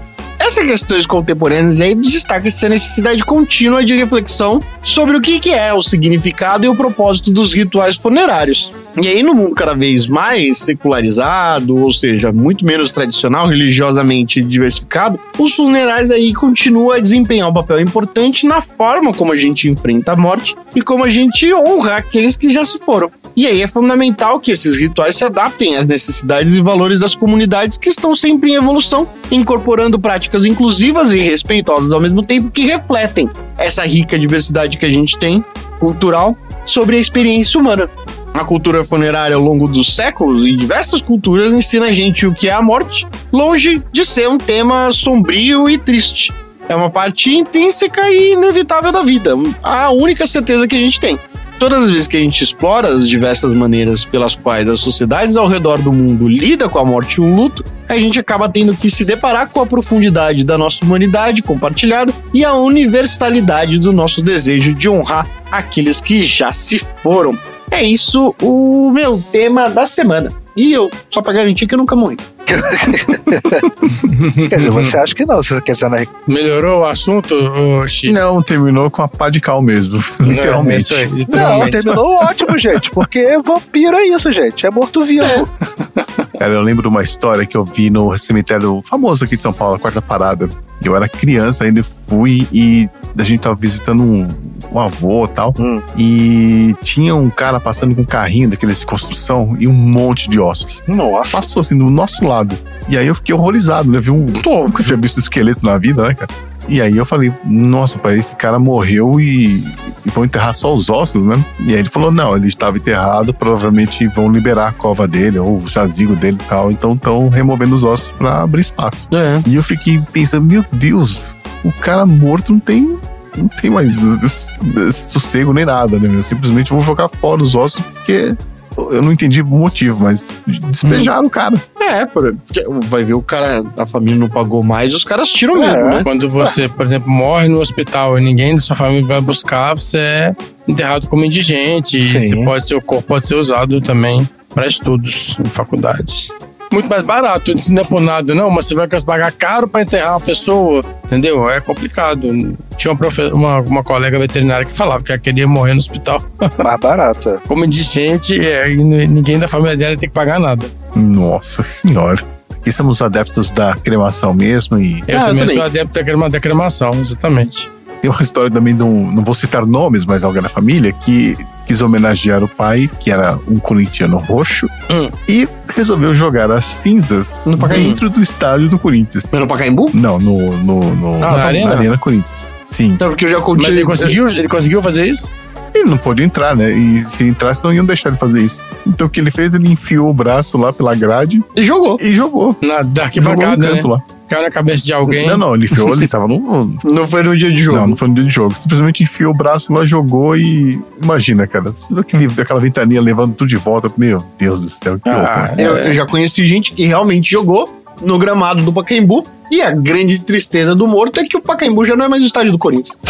essas questões contemporâneas aí destaca essa necessidade contínua de reflexão sobre o que que é o significado e o propósito dos rituais funerários. E aí, no mundo cada vez mais secularizado, ou seja, muito menos tradicional, religiosamente diversificado, os funerais aí continuam a desempenhar um papel importante na forma como a gente enfrenta a morte e como a gente honra aqueles que já se foram. E aí é fundamental que esses rituais se adaptem às necessidades e valores das comunidades que estão sempre em evolução, incorporando práticas inclusivas e respeitosas ao mesmo tempo que refletem essa rica diversidade que a gente tem, cultural, sobre a experiência humana. A cultura funerária ao longo dos séculos e diversas culturas ensina a gente o que é a morte, longe de ser um tema sombrio e triste. É uma parte intrínseca e inevitável da vida, a única certeza que a gente tem. Todas as vezes que a gente explora as diversas maneiras pelas quais as sociedades ao redor do mundo lidam com a morte e o luto, a gente acaba tendo que se deparar com a profundidade da nossa humanidade compartilhada e a universalidade do nosso desejo de honrar aqueles que já se foram. É isso o meu tema da semana. E eu, só pra garantir que eu nunca morri. Quer dizer, você acha que não, você quer dizer na... Melhorou o assunto, Chico? Não, terminou com a pá de cal mesmo, literalmente. Não, é isso aí, literalmente. Não, terminou ótimo, gente, porque vampiro é isso, gente, é morto-vivo. Cara, eu lembro de uma história que eu vi no cemitério famoso aqui de São Paulo, a Quarta Parada. Eu era criança, ainda fui e a gente tava visitando um, um avô e tal. Hum. E tinha um cara passando com um carrinho daqueles de construção e um monte de ossos. Nossa. Passou assim do nosso lado. E aí eu fiquei horrorizado, né? Vi um. Pô, nunca tinha visto esqueleto na vida, né, cara? E aí eu falei, nossa, pai, esse cara morreu e, e vão enterrar só os ossos, né? E aí ele falou, não, ele estava enterrado, provavelmente vão liberar a cova dele ou o jazigo dele e tal, então estão removendo os ossos pra abrir espaço. É. E eu fiquei pensando, meu Deus, o cara morto não tem, não tem mais sossego nem nada, né? Eu simplesmente vou jogar fora os ossos porque... Eu não entendi o motivo, mas despejaram hum. o cara. É, porque vai ver o cara, a família não pagou mais, os caras tiram é. mesmo, né? Quando você, por exemplo, morre no hospital e ninguém da sua família vai buscar, você é enterrado como indigente. Sim. E você pode ser, o corpo pode ser usado também para estudos em faculdades. Muito mais barato, isso não é por nada, não, mas você vai pagar caro pra enterrar uma pessoa, entendeu? É complicado. Tinha uma, profe... uma, uma colega veterinária que falava que ela queria morrer no hospital. Mais barato, é. Como indigente, é, ninguém da família dela tem que pagar nada. Nossa senhora. Aqui somos adeptos da cremação mesmo e... Eu, ah, também, eu também sou adepto da, crema... da cremação, exatamente. Tem uma história também de um, não vou citar nomes, mas alguém da família que quis homenagear o pai, que era um corintiano roxo, hum. e resolveu jogar as cinzas no dentro do estádio do Corinthians. Mas no Pacaembu? Não, no, no, no ah, na, arena? na Arena Corinthians. Sim. Não, porque eu já contei... Mas ele conseguiu, ele conseguiu fazer isso? Ele não pôde entrar, né? E se entrasse, não iam deixar ele fazer isso. Então o que ele fez? Ele enfiou o braço lá pela grade e jogou. E jogou. Na da arquibancada, no canto, né? Lá. Caiu na cabeça de alguém. Não, não, ele enfiou, ele tava no... Não foi no dia de jogo. Não, não foi no dia de jogo. Simplesmente enfiou o braço lá, jogou e... Imagina, cara, aquele, aquela ventania levando tudo de volta. Meu Deus do céu, que ah, eu, eu já conheci gente que realmente jogou no gramado do Pacaembu. E a grande tristeza do morto é que o Pacaembu já não é mais o estádio do Corinthians.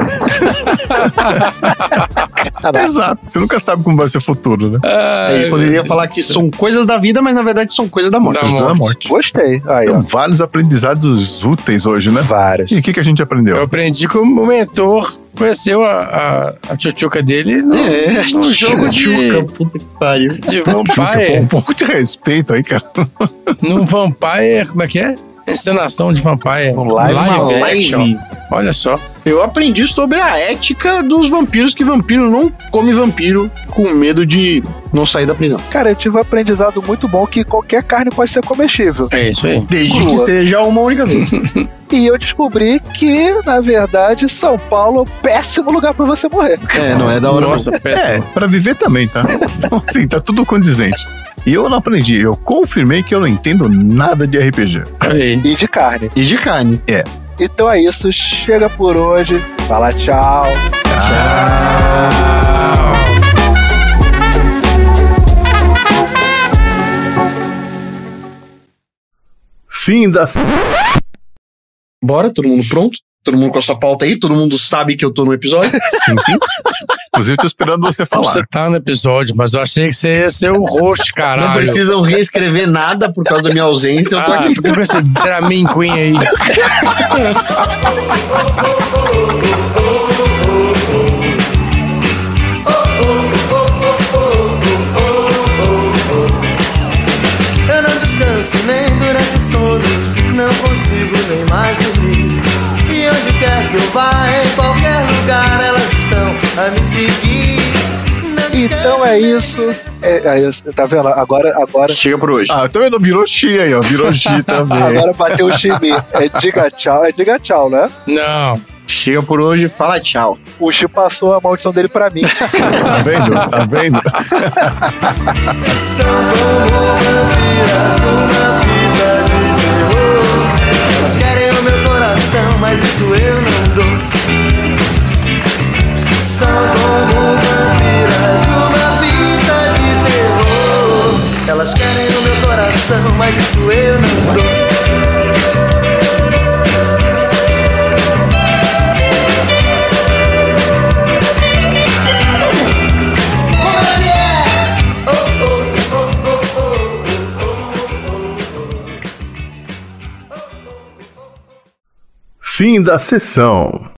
Exato. Você nunca sabe como vai ser o futuro, né? Ah, Ele poderia falar que são coisas da vida, mas na verdade são coisas da morte. Da morte. Da morte. Gostei. Aí, Tem vários aprendizados úteis hoje, né? Vários. E o que, que a gente aprendeu? Eu aprendi que o mentor conheceu a, a, a tchutchuca dele no, é, no jogo de... Puta que pariu. De Vampire. Um pouco de respeito aí, cara. Num Vampire, como é que é? Encenação de Vampire. Um live, live, live action. Olha só. Eu aprendi sobre a ética dos vampiros, que vampiro não come vampiro com medo de não sair da prisão. Cara, eu tive um aprendizado muito bom que qualquer carne pode ser comestível. É isso aí. Desde Boa. que seja uma única vez. E eu descobri que, na verdade, São Paulo é um péssimo lugar pra você morrer. É, não é da hora. Nossa, péssimo. É, pra viver também, tá? Então, assim, tá tudo condizente. E eu não aprendi, eu confirmei que eu não entendo nada de R P G. Aí. E de carne. E de carne. É. Então é isso, chega por hoje. Fala tchau. Tchau. Fim das... Bora, todo mundo pronto? Todo mundo com a sua pauta aí? Todo mundo sabe que eu tô no episódio? Sim, sim. Inclusive, tô esperando você falar. Você tá no episódio, mas eu achei que você ia ser o host, caralho. Não precisam reescrever nada por causa da minha ausência, eu tô ah, aqui. Fica com esse Dramin Queen aí. Eu não descanso nem durante o sono, não consigo nem mais dormir. E onde quer que eu vá, em qualquer lugar, elas estão a me seguir. Então é isso. É, é isso. Tá vendo? Agora, agora. Chega por hoje. Ah, também não virou chi aí, ó. Virou chi também. Agora bateu o chimi. É diga tchau, é diga tchau, né? Não. Chega por hoje, fala tchau. O Chi passou a maldição dele pra mim. Tá vendo? Tá vendo? São como vampiras numa vida de terror. Elas querem o meu coração, mas isso eu não dou. São como vampiras numa vida de terror. Elas querem o meu coração, mas isso eu não dou. Fim da sessão.